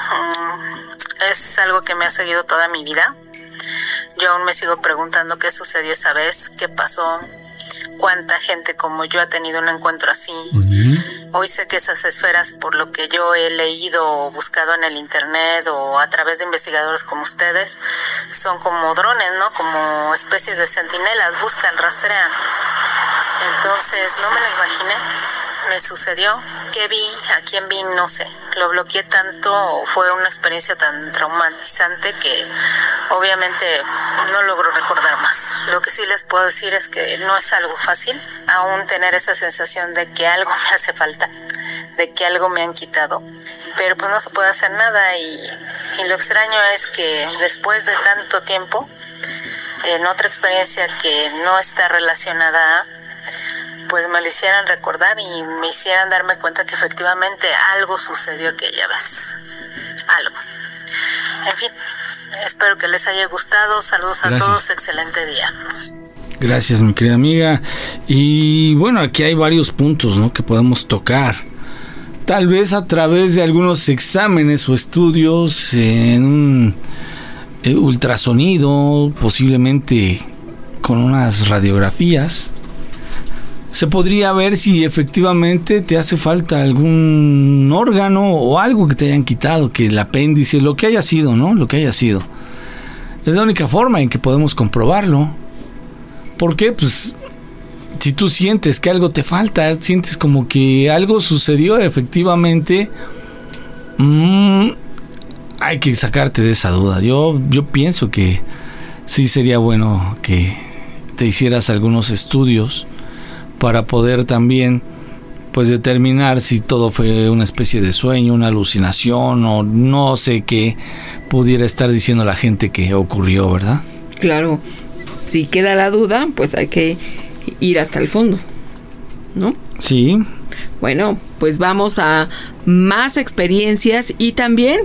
es algo que me ha seguido toda mi vida. Yo aún me sigo preguntando qué sucedió esa vez, qué pasó, cuánta gente como yo ha tenido un encuentro así. Hoy sé que esas esferas, por lo que yo he leído o buscado en el internet o a través de investigadores como ustedes, son como drones, ¿no? Como especies de centinelas, buscan, rastrean. Entonces no me lo imaginé, me sucedió. ¿Qué vi? ¿A quién vi? No sé. Lo bloqueé tanto, fue una experiencia tan traumatizante que obviamente no logro recordar más. Lo que sí les puedo decir es que no es algo fácil aún tener esa sensación de que algo me hace falta, de que algo me han quitado, pero pues no se puede hacer nada y lo extraño es que después de tanto tiempo, en otra experiencia que no está relacionada, pues me lo hicieran recordar y me hicieran darme cuenta que efectivamente algo sucedió aquella vez. Algo. En fin, espero que les haya gustado. Saludos a todos, excelente día. Gracias, mi querida amiga. Y bueno, aquí hay varios puntos, ¿no?, que podemos tocar. Tal vez a través de algunos exámenes o estudios en un ultrasonido, posiblemente con unas radiografías, se podría ver si efectivamente te hace falta algún órgano o algo que te hayan quitado, que el apéndice, lo que haya sido, ¿no? Lo que haya sido. Es la única forma en que podemos comprobarlo. Porque, pues, si tú sientes que algo te falta, sientes como que algo sucedió efectivamente, hay que sacarte de esa duda. Yo pienso que sí sería bueno que te hicieras algunos estudios para poder también, pues, determinar si todo fue una especie de sueño, una alucinación o no sé qué pudiera estar diciendo la gente que ocurrió, ¿verdad? Claro, si queda la duda, pues hay que ir hasta el fondo, ¿no? Sí. Bueno, pues vamos a más experiencias y también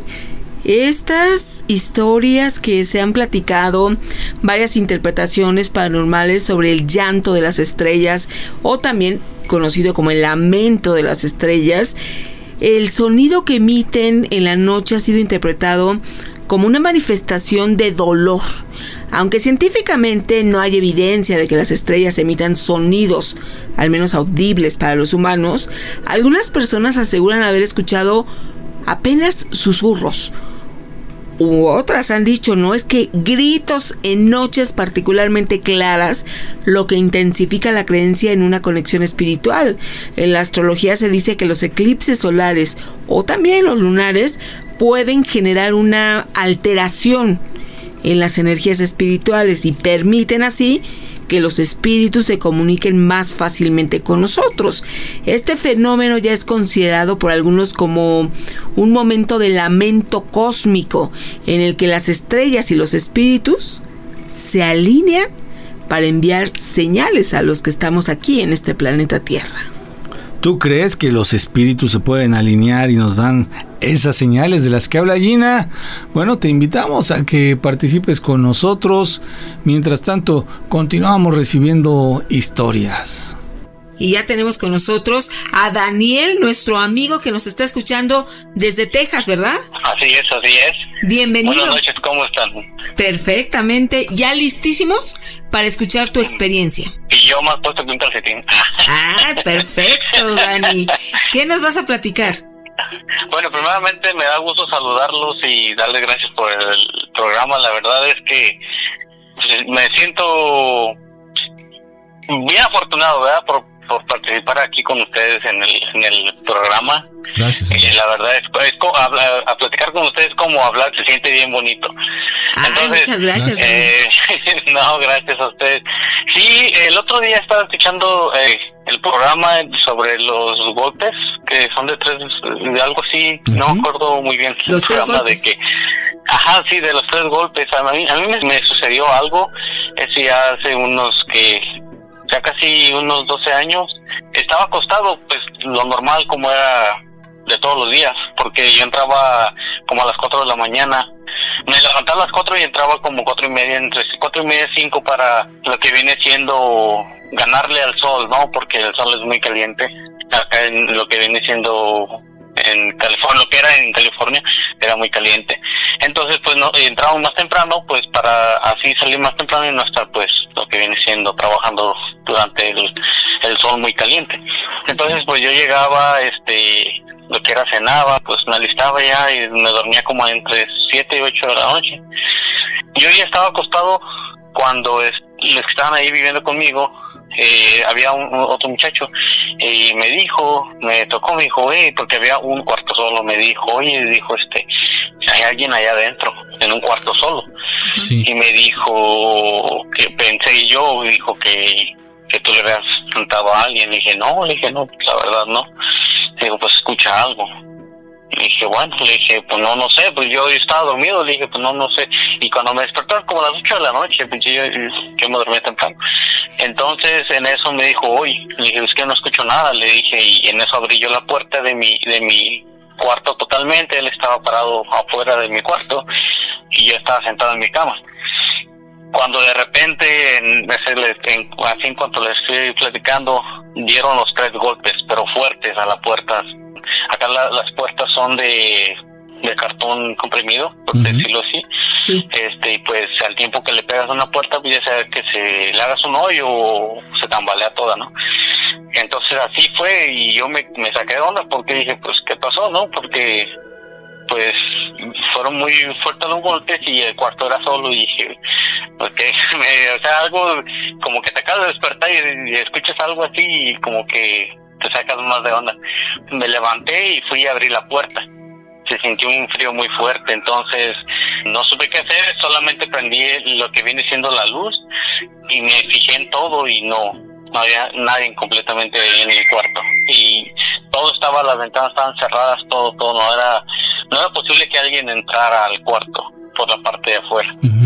estas historias que se han platicado, varias interpretaciones paranormales sobre el llanto de las estrellas o también conocido como el lamento de las estrellas. El sonido que emiten en la noche ha sido interpretado como una manifestación de dolor. Aunque científicamente no hay evidencia de que las estrellas emitan sonidos, al menos audibles para los humanos, algunas personas aseguran haber escuchado apenas susurros. U otras han dicho, no, es que gritos en noches particularmente claras, lo que intensifica la creencia en una conexión espiritual. En la astrología se dice que los eclipses solares o también los lunares pueden generar una alteración en las energías espirituales y permiten así que los espíritus se comuniquen más fácilmente con nosotros. Este fenómeno ya es considerado por algunos como un momento de lamento cósmico en el que las estrellas y los espíritus se alinean para enviar señales a los que estamos aquí en este planeta Tierra. ¿Tú crees que los espíritus se pueden alinear y nos dan esas señales de las que habla Gina? Bueno, te invitamos a que participes con nosotros. Mientras tanto, continuamos recibiendo historias. Y ya tenemos con nosotros a Daniel, nuestro amigo que nos está escuchando desde Texas, ¿verdad? Así es, así es. Bienvenido. Buenas noches, ¿cómo están? Perfectamente, ya listísimos para escuchar tu experiencia. Y yo más puesto que un calcetín. Ah, perfecto, Dani. ¿Qué nos vas a platicar? Bueno, primeramente me da gusto saludarlos y darles gracias por el programa. La verdad es que me siento bien afortunado, ¿verdad? Por participar aquí con ustedes en el programa. Gracias. La verdad es a platicar con ustedes como hablar, se siente bien bonito. Entonces, muchas gracias. No, gracias a ustedes. Sí, el otro día estaba escuchando el programa sobre los golpes, que son de algo así, no me acuerdo muy bien. Los tres golpes. De que, ajá, sí, de los 3 golpes. A mí me sucedió algo, eso ya hace ya casi unos 12 años. estaba acostado, pues lo normal como era de todos los días, porque yo entraba como a las 4 de la mañana. Me levantaba a las 4 y entraba como 4:30, entre 4:30 y 5 para lo que viene siendo ganarle al sol, ¿no? Porque el sol es muy caliente. Acá en lo que viene siendo en California, lo que era en California, era muy caliente. Entonces, pues no, entraba más temprano, pues para así salir más temprano y no estar, pues, lo que viene siendo trabajando durante el sol muy caliente. Entonces, pues yo llegaba, lo que era cenaba, pues me alistaba ya y me dormía como entre 7 y 8 de la noche. Yo ya estaba acostado cuando los que estaban ahí viviendo conmigo, había otro muchacho y me tocó, me dijo, porque había un cuarto solo, me dijo, oye, dijo, hay alguien allá adentro, en un cuarto solo. Sí. Y me dijo, que pensé yo, dijo que tú le habías cantado a alguien. Le dije, no, la verdad no. Digo, pues escucha algo. Le dije, bueno, pues no sé, pues yo estaba dormido, le dije, pues no sé. Y cuando me despertaron como a las 8 de la noche, pues yo me dormí temprano. Entonces en eso me dijo, oye, le dije, es que no escucho nada, le dije, y en eso abrí yo la puerta de mi cuarto totalmente. Él estaba parado afuera de mi cuarto y yo estaba sentado en mi cama. Cuando de repente, así en cuanto le estoy platicando, dieron los 3 golpes, pero fuertes a la puerta. Acá las puertas son de cartón comprimido, por decirlo así. Sí. Y pues al tiempo que le pegas a una puerta, pues ya sea que se le hagas un hoyo o se tambalea toda, ¿no? Entonces así fue y yo me saqué de onda porque dije, pues, ¿qué pasó, no? Porque pues fueron muy fuertes los golpes y el cuarto era solo y dije, okay, o sea, algo como que te acabas de despertar y escuchas algo así y como que te sacas más de onda. Me levanté y fui a abrir la puerta. Se sintió un frío muy fuerte, entonces no supe qué hacer, solamente prendí lo que viene siendo la luz y me fijé en todo y no había nadie completamente ahí en el cuarto y todo estaba, las ventanas estaban cerradas, todo, no era posible que alguien entrara al cuarto por la parte de afuera.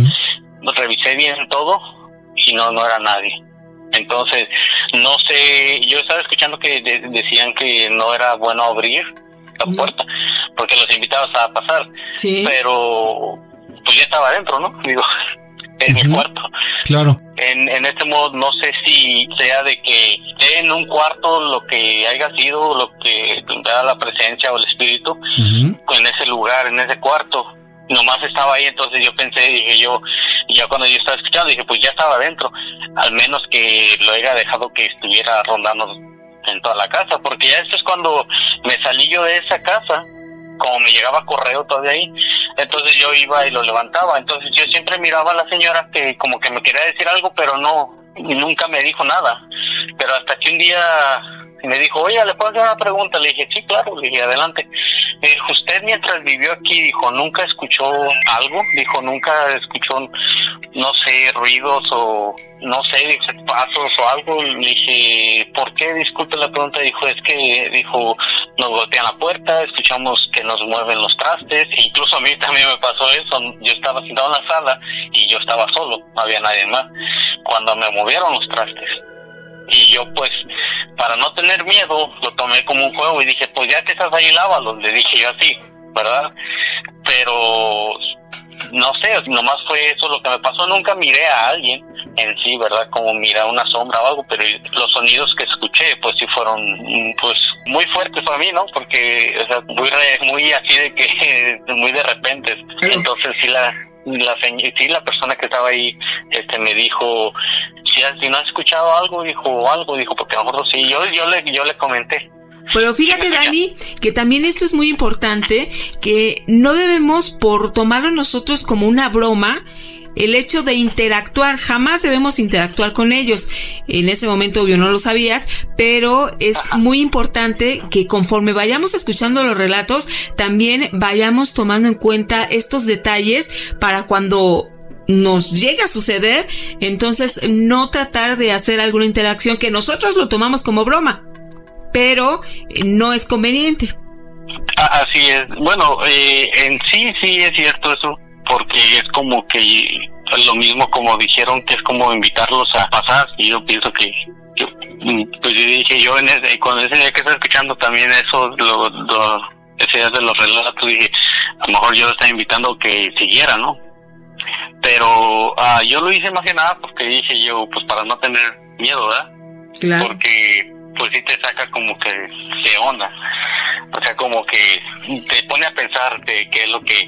Revisé bien todo y no era nadie. Entonces, no sé, yo estaba escuchando que decían que no era bueno abrir la puerta porque los invitabas a pasar, sí. Pero pues ya estaba adentro, ¿no? Digo, en el cuarto. Claro. En este modo, no sé si sea de que esté en un cuarto lo que haya sido, lo que da la presencia o el espíritu, en ese lugar, en ese cuarto. Nomás estaba ahí, entonces yo pensé, dije yo, y ya cuando yo estaba escuchando, dije, pues ya estaba adentro, al menos que lo haya dejado que estuviera rondando en toda la casa, porque ya esto es cuando me salí yo de esa casa, como me llegaba correo todavía ahí, entonces yo iba y lo levantaba, entonces yo siempre miraba a la señora que como que me quería decir algo, pero nunca me dijo nada, pero hasta que un día me dijo, oye, ¿le puedo hacer una pregunta? Le dije, sí, claro, le dije, adelante. Me dijo, usted mientras vivió aquí, dijo, ¿nunca escuchó algo? Dijo, ¿nunca escuchó, no sé, ruidos o, no sé, dijo, pasos o algo? Le dije, ¿por qué? Disculpe la pregunta. Dijo, es que, dijo, nos golpean la puerta, escuchamos que nos mueven los trastes, e incluso a mí también me pasó eso. Yo estaba sentado en la sala y yo estaba solo, no había nadie más, cuando me movieron los trastes. Y yo pues, para no tener miedo, lo tomé como un juego y dije, pues ya que estás ahí, lávalos, le dije yo así, ¿verdad? Pero no sé, nomás fue eso lo que me pasó. Nunca miré a alguien en sí, ¿verdad? Como miré una sombra o algo, pero los sonidos que escuché pues sí fueron pues muy fuertes para mí, ¿no? Porque, o sea, muy así de que muy de repente. Entonces sí la persona que estaba ahí me dijo, si no has escuchado algo, dijo, porque a lo mejor sí, yo le comenté. Pero fíjate, Dani, que también esto es muy importante, que no debemos por tomarlo nosotros como una broma el hecho de interactuar, jamás debemos interactuar con ellos. En ese momento obvio no lo sabías, pero es muy importante que conforme vayamos escuchando los relatos, también vayamos tomando en cuenta estos detalles para cuando nos llega a suceder, entonces no tratar de hacer alguna interacción que nosotros lo tomamos como broma, pero no es conveniente. Así es. Bueno, en sí es cierto eso, porque es como que lo mismo como dijeron, que es como invitarlos a pasar, y yo pienso que pues yo dije, yo con ese día que estaba escuchando también eso, ese día de los relatos, dije, a lo mejor yo lo estaba invitando que siguiera, ¿no? Pero yo lo hice más que nada porque dije yo, pues para no tener miedo, ¿verdad? Claro. Porque pues sí te saca como que de onda, o sea, como que te pone a pensar de qué es lo que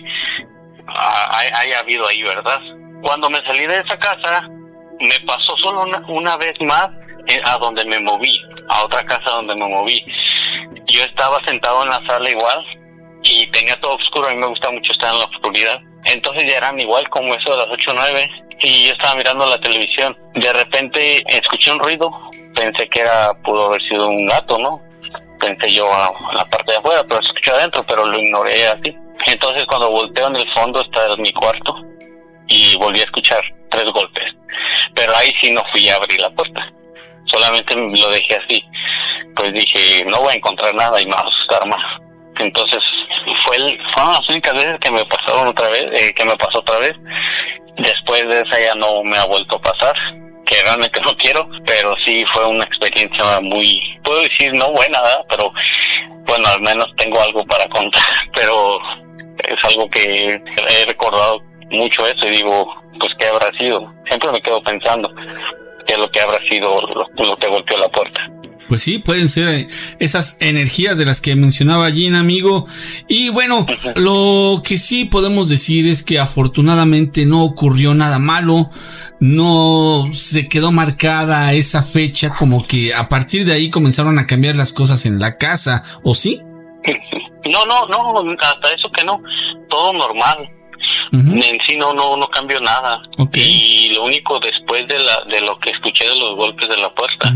haya habido ahí, ¿verdad? Cuando me salí de esa casa, me pasó solo una vez más a donde me moví, a otra casa donde me moví. Yo estaba sentado en la sala igual y tenía todo oscuro, a mí me gusta mucho estar en la oscuridad. Entonces ya eran igual como eso de las 8 o 9 y yo estaba mirando la televisión. De repente escuché un ruido, pensé que pudo haber sido un gato, ¿no? Pensé yo a la parte de afuera, pero se escuchó adentro, pero lo ignoré así. Entonces cuando volteo, en el fondo está mi cuarto y volví a escuchar 3 golpes. Pero ahí sí no fui a abrir la puerta, solamente lo dejé así. Pues dije, no voy a encontrar nada y me va a asustar más. Entonces fueron las únicas veces que me pasaron otra vez, pasó otra vez. Después de esa ya no me ha vuelto a pasar, que realmente no quiero, pero sí fue una experiencia muy, puedo decir no buena, ¿verdad? Pero bueno, al menos tengo algo para contar. Pero es algo que he recordado mucho eso y digo, pues ¿qué habrá sido? Siempre me quedo pensando qué es lo que habrá sido lo que golpeó la puerta. Pues sí, pueden ser esas energías de las que mencionaba Gina, amigo. Y bueno, lo que sí podemos decir es que afortunadamente no ocurrió nada malo. No se quedó marcada esa fecha, como que a partir de ahí comenzaron a cambiar las cosas en la casa, ¿o sí? No, hasta eso que no. Todo normal. En sí no cambió nada. Y lo único después de lo que escuché de los golpes de la puerta,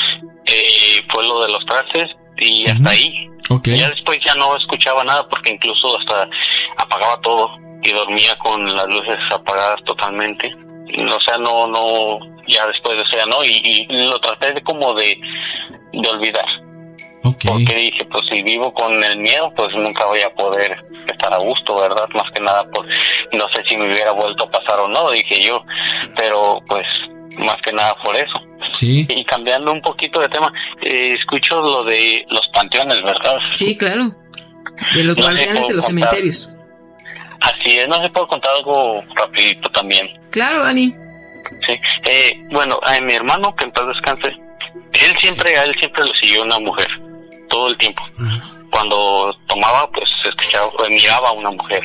fue lo de los trastes y hasta ahí. Ya después ya no escuchaba nada porque incluso hasta apagaba todo y dormía con las luces apagadas totalmente. O sea, no, ya después de eso ya no, y lo traté de olvidar. Porque dije, pues si vivo con el miedo, pues nunca voy a poder estar a gusto, ¿verdad? Más que nada, pues no sé si me hubiera vuelto a pasar o no, dije yo, pero pues más que nada por eso. Sí. Y cambiando un poquito de tema, escucho lo de los panteones, ¿verdad? Sí, claro. De los guardianes de los cementerios. Así es, no se puede contar algo rapidito también. Claro, Dani. Sí. Bueno, a mi hermano, que en paz descanse, a él siempre lo siguió una mujer, todo el tiempo. Cuando tomaba, pues escuchaba, miraba a una mujer.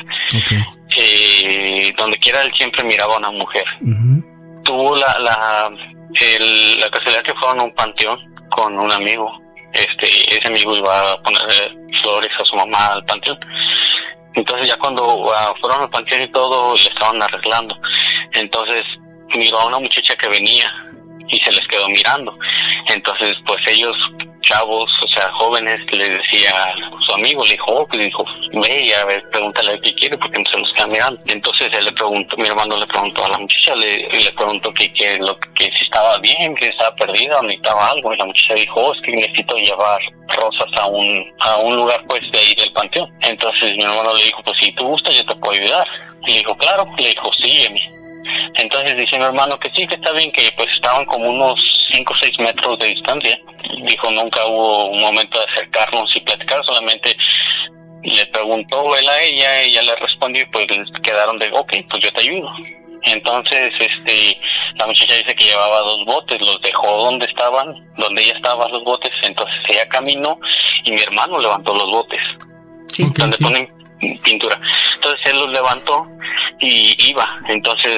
Donde quiera él siempre miraba a una mujer. Tuvo la casualidad que fueron a un panteón con un amigo. Ese amigo iba a poner flores a su mamá al panteón. Entonces ya cuando fueron al panteón y todo, le estaban arreglando. Entonces miró a una muchacha que venía y se les quedó mirando. Entonces pues ellos, chavos, o sea, jóvenes, le decía a su amigo, le dijo, ve y a ver, pregúntale qué quiere porque no se los queda mirando. Entonces mi hermano le preguntó a la muchacha, le preguntó que si estaba bien, que estaba perdida o necesitaba algo, y la muchacha dijo, es que necesito llevar rosas a un lugar pues de ahí del panteón. Entonces mi hermano le dijo, pues si tú gustas yo te puedo ayudar. Y le dijo, claro. Le dijo, sígueme. Entonces dice mi hermano que sí, que está bien, que pues estaban como unos 5 o 6 metros de distancia. Dijo, nunca hubo un momento de acercarnos y platicar, solamente le preguntó él a ella le respondió y pues quedaron de, pues yo te ayudo. Entonces la muchacha dice que llevaba 2 botes, los dejó donde ella estaba los botes. Entonces ella caminó y mi hermano levantó los botes, donde ponen pintura. Entonces él los levantó y iba. Entonces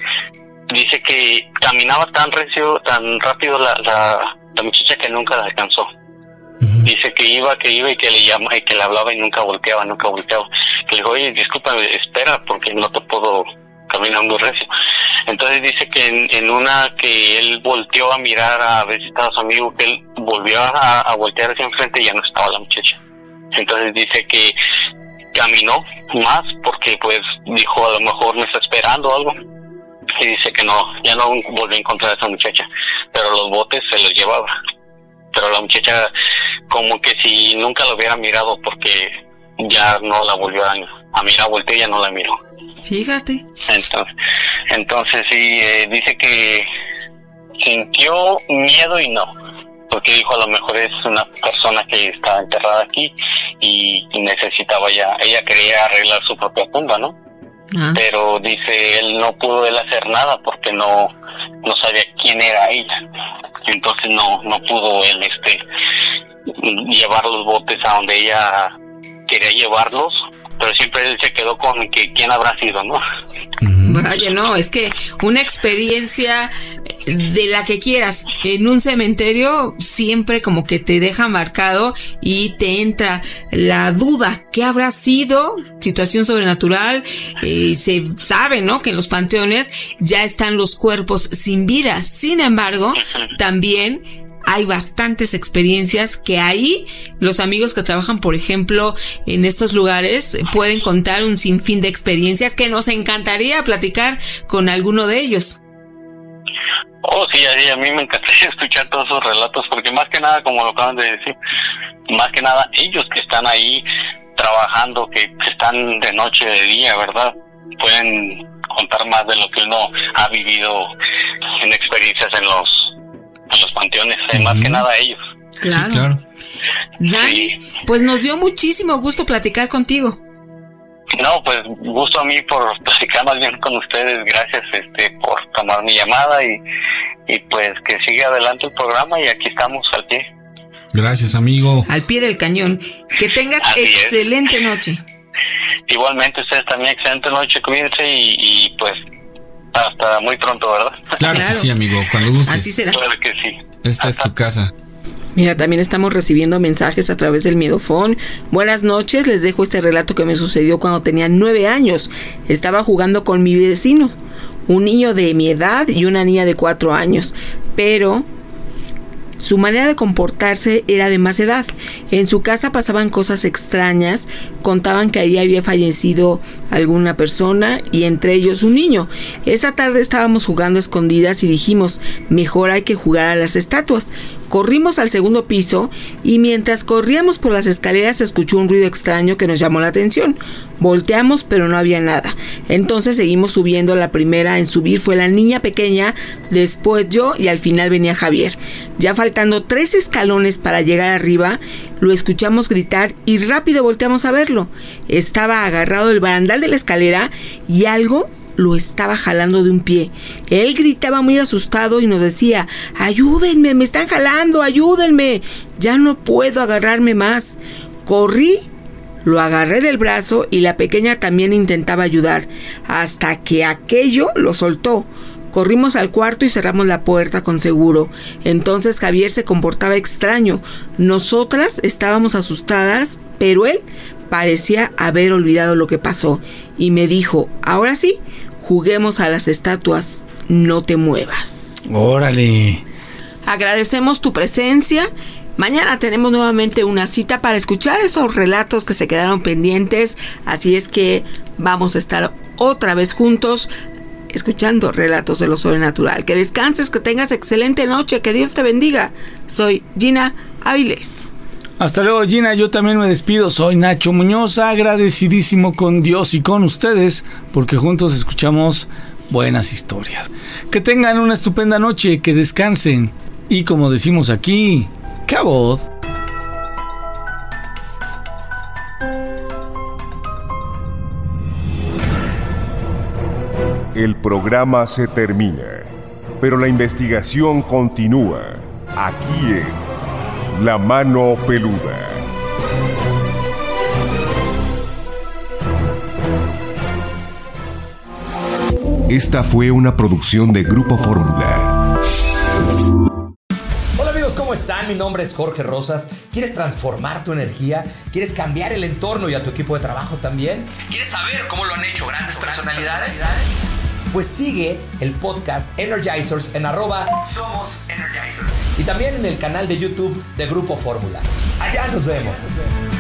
dice que caminaba tan recio, tan rápido la muchacha que nunca la alcanzó. Dice que iba y que le llamaba y que le hablaba y nunca volteaba. Que le dijo, oye, discúlpame, espera porque no te puedo caminar muy recio. Entonces dice que en una que él volteó a mirar a ver si estaba su amigo, que él volvió a voltear hacia enfrente y ya no estaba la muchacha. Entonces dice que caminó más porque pues dijo, a lo mejor me está esperando algo. Y dice que ya no volvió a encontrar a esa muchacha, pero los botes se los llevaba. Pero la muchacha como que si nunca lo hubiera mirado porque ya no la volvió a mirar, volteó y ya no la miró. Fíjate. Entonces sí, dice que sintió miedo y no. porque dijo a lo mejor es una persona que está enterrada aquí y necesitaba ella quería arreglar su propia tumba, ¿no? Pero dice él no pudo hacer nada porque no sabía quién era ella, entonces no pudo él llevar los botes a donde ella quería llevarlos, pero siempre él se quedó con que quién habrá sido, ¿no? Vaya, no, es que una experiencia de la que quieras en un cementerio siempre como que te deja marcado y te entra la duda, ¿qué habrá sido? Situación sobrenatural, se sabe, ¿no? Que en los panteones ya están los cuerpos sin vida, sin embargo, también hay bastantes experiencias que ahí los amigos que trabajan, por ejemplo, en estos lugares pueden contar un sinfín de experiencias que nos encantaría platicar con alguno de ellos. Oh, sí, a mí me encantaría escuchar todos esos relatos porque más que nada, como lo acaban de decir, más que nada ellos que están ahí trabajando, que están de noche, de día, ¿verdad? Pueden contar más de lo que uno ha vivido en experiencias en los panteones, más que nada ellos. Claro. Sí, claro. Dani, pues nos dio muchísimo gusto platicar contigo. No, pues gusto a mí por platicar más bien con ustedes, gracias por tomar mi llamada y pues que siga adelante el programa y aquí estamos al pie. Gracias, amigo. Al pie del cañón. Que tengas excelente noche. Igualmente ustedes también, excelente noche, cuídense y pues hasta muy pronto, ¿verdad? Claro que sí, amigo, cuando gustes. Así será. Claro que sí. Esta es tu casa. Mira, también estamos recibiendo mensajes a través del Miedofón. Buenas noches, les dejo este relato que me sucedió cuando tenía 9 años. Estaba jugando con mi vecino, un niño de mi edad y una niña de 4 años, pero su manera de comportarse era de más edad. En su casa pasaban cosas extrañas, contaban que ahí había fallecido alguna persona y entre ellos un niño. Esa tarde estábamos jugando a escondidas y dijimos, mejor hay que jugar a las estatuas. Corrimos al segundo piso y mientras corríamos por las escaleras se escuchó un ruido extraño que nos llamó la atención. Volteamos, pero no había nada. Entonces seguimos subiendo. La primera en subir fue la niña pequeña, después yo y al final venía Javier. Ya faltando 3 escalones para llegar arriba, lo escuchamos gritar y rápido volteamos a verlo. Estaba agarrado del barandal de la escalera y algo lo estaba jalando de un pie. Él gritaba muy asustado y nos decía, ayúdenme, me están jalando, ayúdenme, ya no puedo agarrarme más. Corrí, lo agarré del brazo y la pequeña también intentaba ayudar, hasta que aquello lo soltó. Corrimos al cuarto y cerramos la puerta con seguro. Entonces Javier se comportaba extraño. Nosotras estábamos asustadas, pero él parecía haber olvidado lo que pasó y me dijo, ahora sí, juguemos a las estatuas, no te muevas. Órale. Agradecemos tu presencia. Mañana tenemos nuevamente una cita para escuchar esos relatos que se quedaron pendientes, así es que vamos a estar otra vez juntos escuchando relatos de lo sobrenatural. Que descanses, que tengas excelente noche, que Dios te bendiga. Soy Gina Áviles. Hasta luego, Gina, yo también me despido, soy Nacho Muñoz, agradecidísimo con Dios y con ustedes, porque juntos escuchamos buenas historias. Que tengan una estupenda noche, que descansen, y como decimos aquí, ¡cabot! El programa se termina, pero la investigación continúa, aquí en La Mano Peluda. Esta fue una producción de Grupo Fórmula. Hola amigos, ¿cómo están? Mi nombre es Jorge Rosas. ¿Quieres transformar tu energía? ¿Quieres cambiar el entorno y a tu equipo de trabajo también? ¿Quieres saber cómo lo han hecho grandes personalidades? Pues sigue el podcast Energizers en @Somos Energizers. y también en el canal de YouTube de Grupo Fórmula. Allá nos vemos.